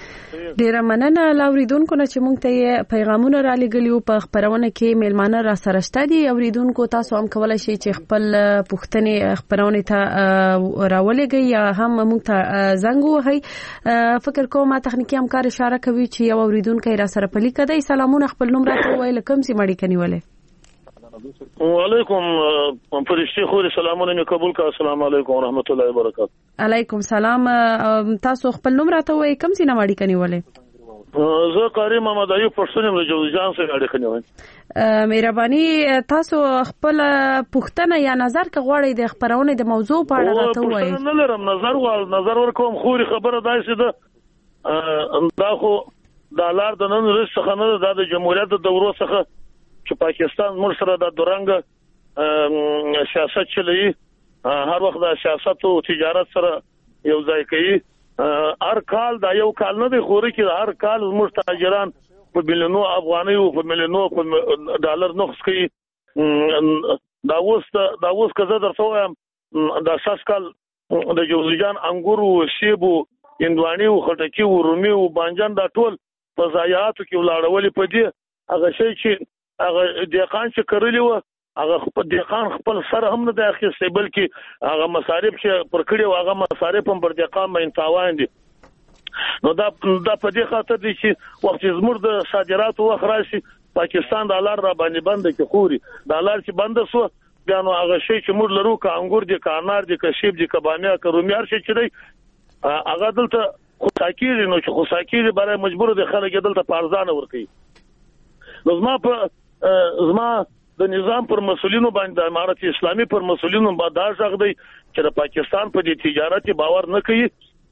ډیره مننه لاوریدونکو نه چې مونږ ته پیغامونه را لګلیو په خبرونه کې میلمانه را سره شته دي. اوریدونکو تاسو هم کولای شئ چې خپل پوښتنې خبرونه ته راولېږئ یا هم مونږ ته زنګ ووهئ. فکر کوم تخنیکی همکار اشاره کوي چې یو اوریدونکی را سره په لیکه دی. سلامونه، خپل نوم راته ووایئ، کوم سیمه اړیکه نیولې؟ وعلیکم فرشتي خو سلامونه مې قبول کړه. السلام علیکم ورحمت الله وبرکاته. علیکم سلام. تاسو خپل نوم راته ووایئ، کوم سیمه اړیکه نیولې؟ زه قاری محمد ایوب پښتون یم، له جوزجان سره اړیکه نیولې. مهرباني تاسو خپل پوښتنه یا نظر که غواړئ د خبرونه د موضوع په اړه راته ووایئ. نه لرم، نظر ورکوم. خوري خبره داسې ده دا خو د لار د نن ورځ څخه نه ده، د جمهوریت د دورو څخه چې پاکستان موږ سره د دورنګ سیاست چلوي. هر وخت د سیاست او تجارت سره یو ځای کوي. هر کال دا یو کال نه دی خوري کې هر کال موږ تاجران په مليونو افغاني او په مليونو ډالر نقص کوي. دا اوس که زه درته وایم د اساس کال د جوزجان انګور او سیب او هندواني او خټکی او رومي او بانجان دا ټول په ضایعاتو کې ولاړولې. په دې هغه شی چې هغه دیقان چې کړلی و هغه خپل دیقان خپل سره هم نه د اخیستي، بلکې هغه مصارف چې پر کړی و هغه مصارف هم پر دیقان باندې تاوان دي. نو دا په دې خاطر دي چې وخت زموږ د صادراتو وخت راشي پاکستان ډالر را باندې بند کې خوري. ډالر چې بند شو بیا نو هغه شی چې موږ لرو که انګور دي که انار دي که سیب دي که بامیه که رومي هر شی چې دی هغه دلته خوساکیږي. نو چې خوساکیږي برای مجبور دي خلک دلته په ارزانه ورکوي. نو زما د نظام پر مسؤلینو باندې د امارت اسلامي پر مسؤلینو باندې دا ځغ دی چې د پاکستان په دې تجارت باور نه کوي.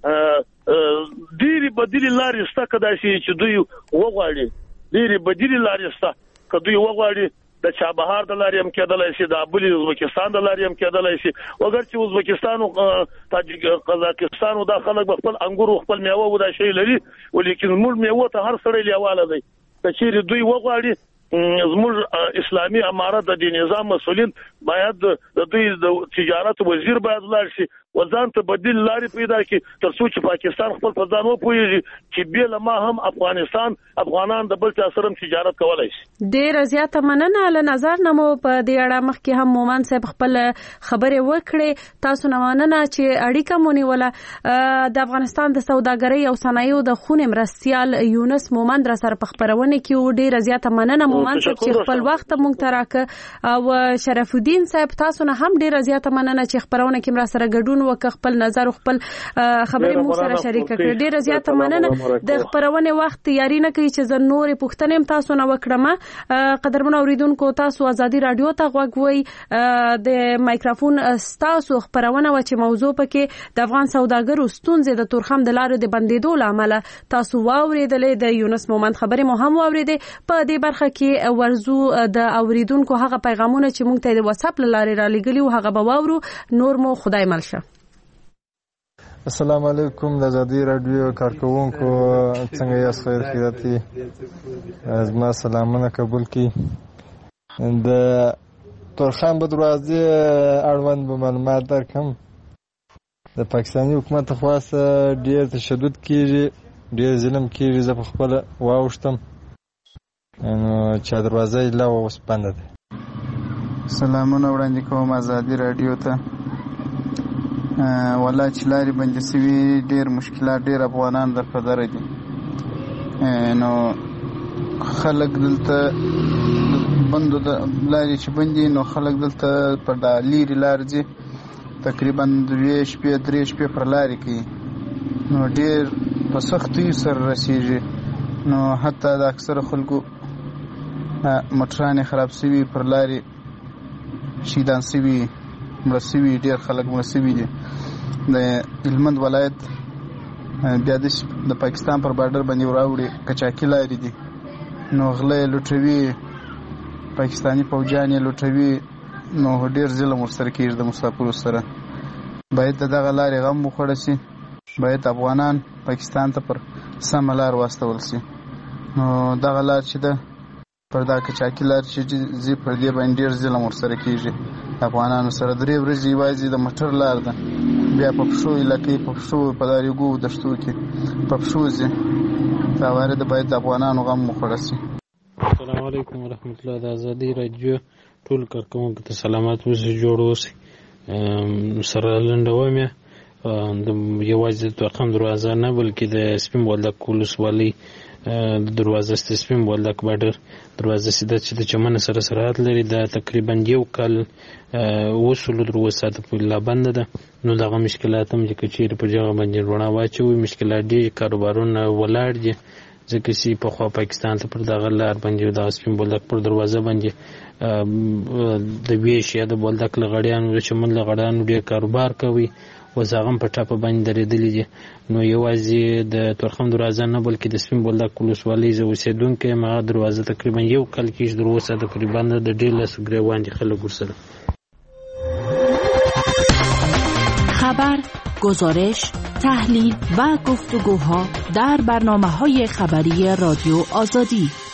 ډېری بدیل لارې شته کدا چې دوی وغواړي، ډېری بدیل لارې شته کدوې وغواړي. د چابهار د لارې هم کېدلای شي، د ابولی ازبکستان د لارې هم کېدلای شي. وګر چې ازبکستان او قزاقستان او د خلک خپل انګور او خپل میوه و دا شی لري، ولیکن موږ میوه ته هر سړی لیواله دی. چې دوی وغواړي زموږ اسلامي امارت د نظام مسؤلین باید د دوی د تجارت وزیر باید لاړ شي وزن ته بدیل لارې پیدا کړي تر څو چې پاکستان خپل په ځان وپوهیږي چې بیل ما هم افغانان د بل چا سره تجارت کولای شي. ډیر زیاته مننه. له نظر نمو په دې اړه مخکې هم مومن صاحب خپل خبرې وکړې. تاسو نه مننه چې اړیکه مونیوله. د افغانستان د سوداګرۍ او صنایعو د خونې مرستیال یونس مومن را سره په خبرونه کې ډیر زیاته مننه مومن صاحب چې خپل وخت مونږ ته راکړ. او شرف الدین صاحب تاسو نه هم ډیر زیاته مننه چې خبرونه کې را سره ګډون وک خپل نظر خپل خبرې مو سره شریک کړې. ډیره زیاته مننه. د خبرونه وخت تیاری نه کوي چې زه نور پوښتنې تاسو نه وکړم. قدرمن اوریدونکو تاسو ازادي رادیو ته غوږ وای. د مایکروفون تاسو خبرونه و چې موضوع پکې د افغان سوداګرو ستونزې د تورخم د لارې د بندیدو لامل تاسو واوریدلې. د یونس مومند خبرې مو هم واوریدې. په دې برخه کې ورزو د اوریدونکو هغه پیغامونه چې مونږ ته د واتس اپ لارې را لګلیو هغه به واورو. نور مو خدای ملشه. السلام علیکم د ازادي رادیو کارکونکو څنګه یاست؟ خیر خیراتي زما سلامونه قبول کی. د تورخم په دروازه اړوند به معلومات درکم. د پاکستاني حکومت خواص ډیر تشدد کیږي، ډیر ظلم کیږي. زه په خپل واوښتم نو چې دروازه لا اوس بنده ده. سلامونه وړاندې کوم ازادي رادیو ته. والله چې لارې بندې شوي ډېر مشکلات ډېر افغانان در په دره دي. نو خلک دلته بندو د لارې چې بندي نو خلک دلته په لیرې لارې ځي تقریبا 2 شپې 3 شپې پر لارې کوي. نو ډېر په سختیو سره رسېږي. نو حتی د اکثره خلکو موټرانې خراب شوي پر لارې شهیدان شوي مړه شوي ډېر خلک مړه شوي دي. د هلمند ولایت بیا د پاکستان پر بارډر باندې وراوړي کچاکي لارې دي. نو غله یې لوټوي، پاکستاني پوجان یې لوټوي. نو ډېر ظلم ورسره کېږي د مسافرو سره. باید د دغه لارې غم وخوړه شي. باید افغانان پاکستان ته پر سمه لار واستول شي. نو دغه لار چې ده پر دا کچاکي لار چې ځي پر دې باندې ډېر ظلم ورسره کېږي افغانانو سره. 3 ورځې یوازې د موټر لار ده، بیا په پښو علاقې په پښو په داریګو دښتو کې په پښو ځي. باور د باید د افغانانو غم مخړسي. السلام علیکم ورحمت الله. د ازادي رادیو ټول کارکونکو ته سلامات اوسئ، جوړ اوسئ. سره لنډوم د یوازې د تورخم دروازه نه بلکې د سپین بولدک ولسوالۍ د دروازه سپین بولدک بارډر دروازه سیده چې د چمن سره سرحد لري دا تقریبا یو کال وصول دروازه ساته په لا بند ده. نو دغه مشکلات هم چې کچیر په جګه باندې رونه واچوي مشکلات دي، کاروبارونه ولاړ دي ځکه چې په خوا پاکستان ته پر دغه لار باندې د سپین بولدک پر دروازه باندې د ویش یا د بولدک لغړیانو د چمن لغړیانو ډېر کاروبار کوي وزاغم په ټاپه باندې درېدلې دي. نو یوازې د تورخم دروازه نه بلکې د سپین بولدک ولسوالۍ زه اوسېدونکی یم. هغه دروازه تقریبا یو کال کېږي دروازه تقریبا د ډېر لس ګریوان دي خلک ورسره. خبر، گزارش، تحلیل و گفتگوها در برنامه‌های خبری رادیو آزادی.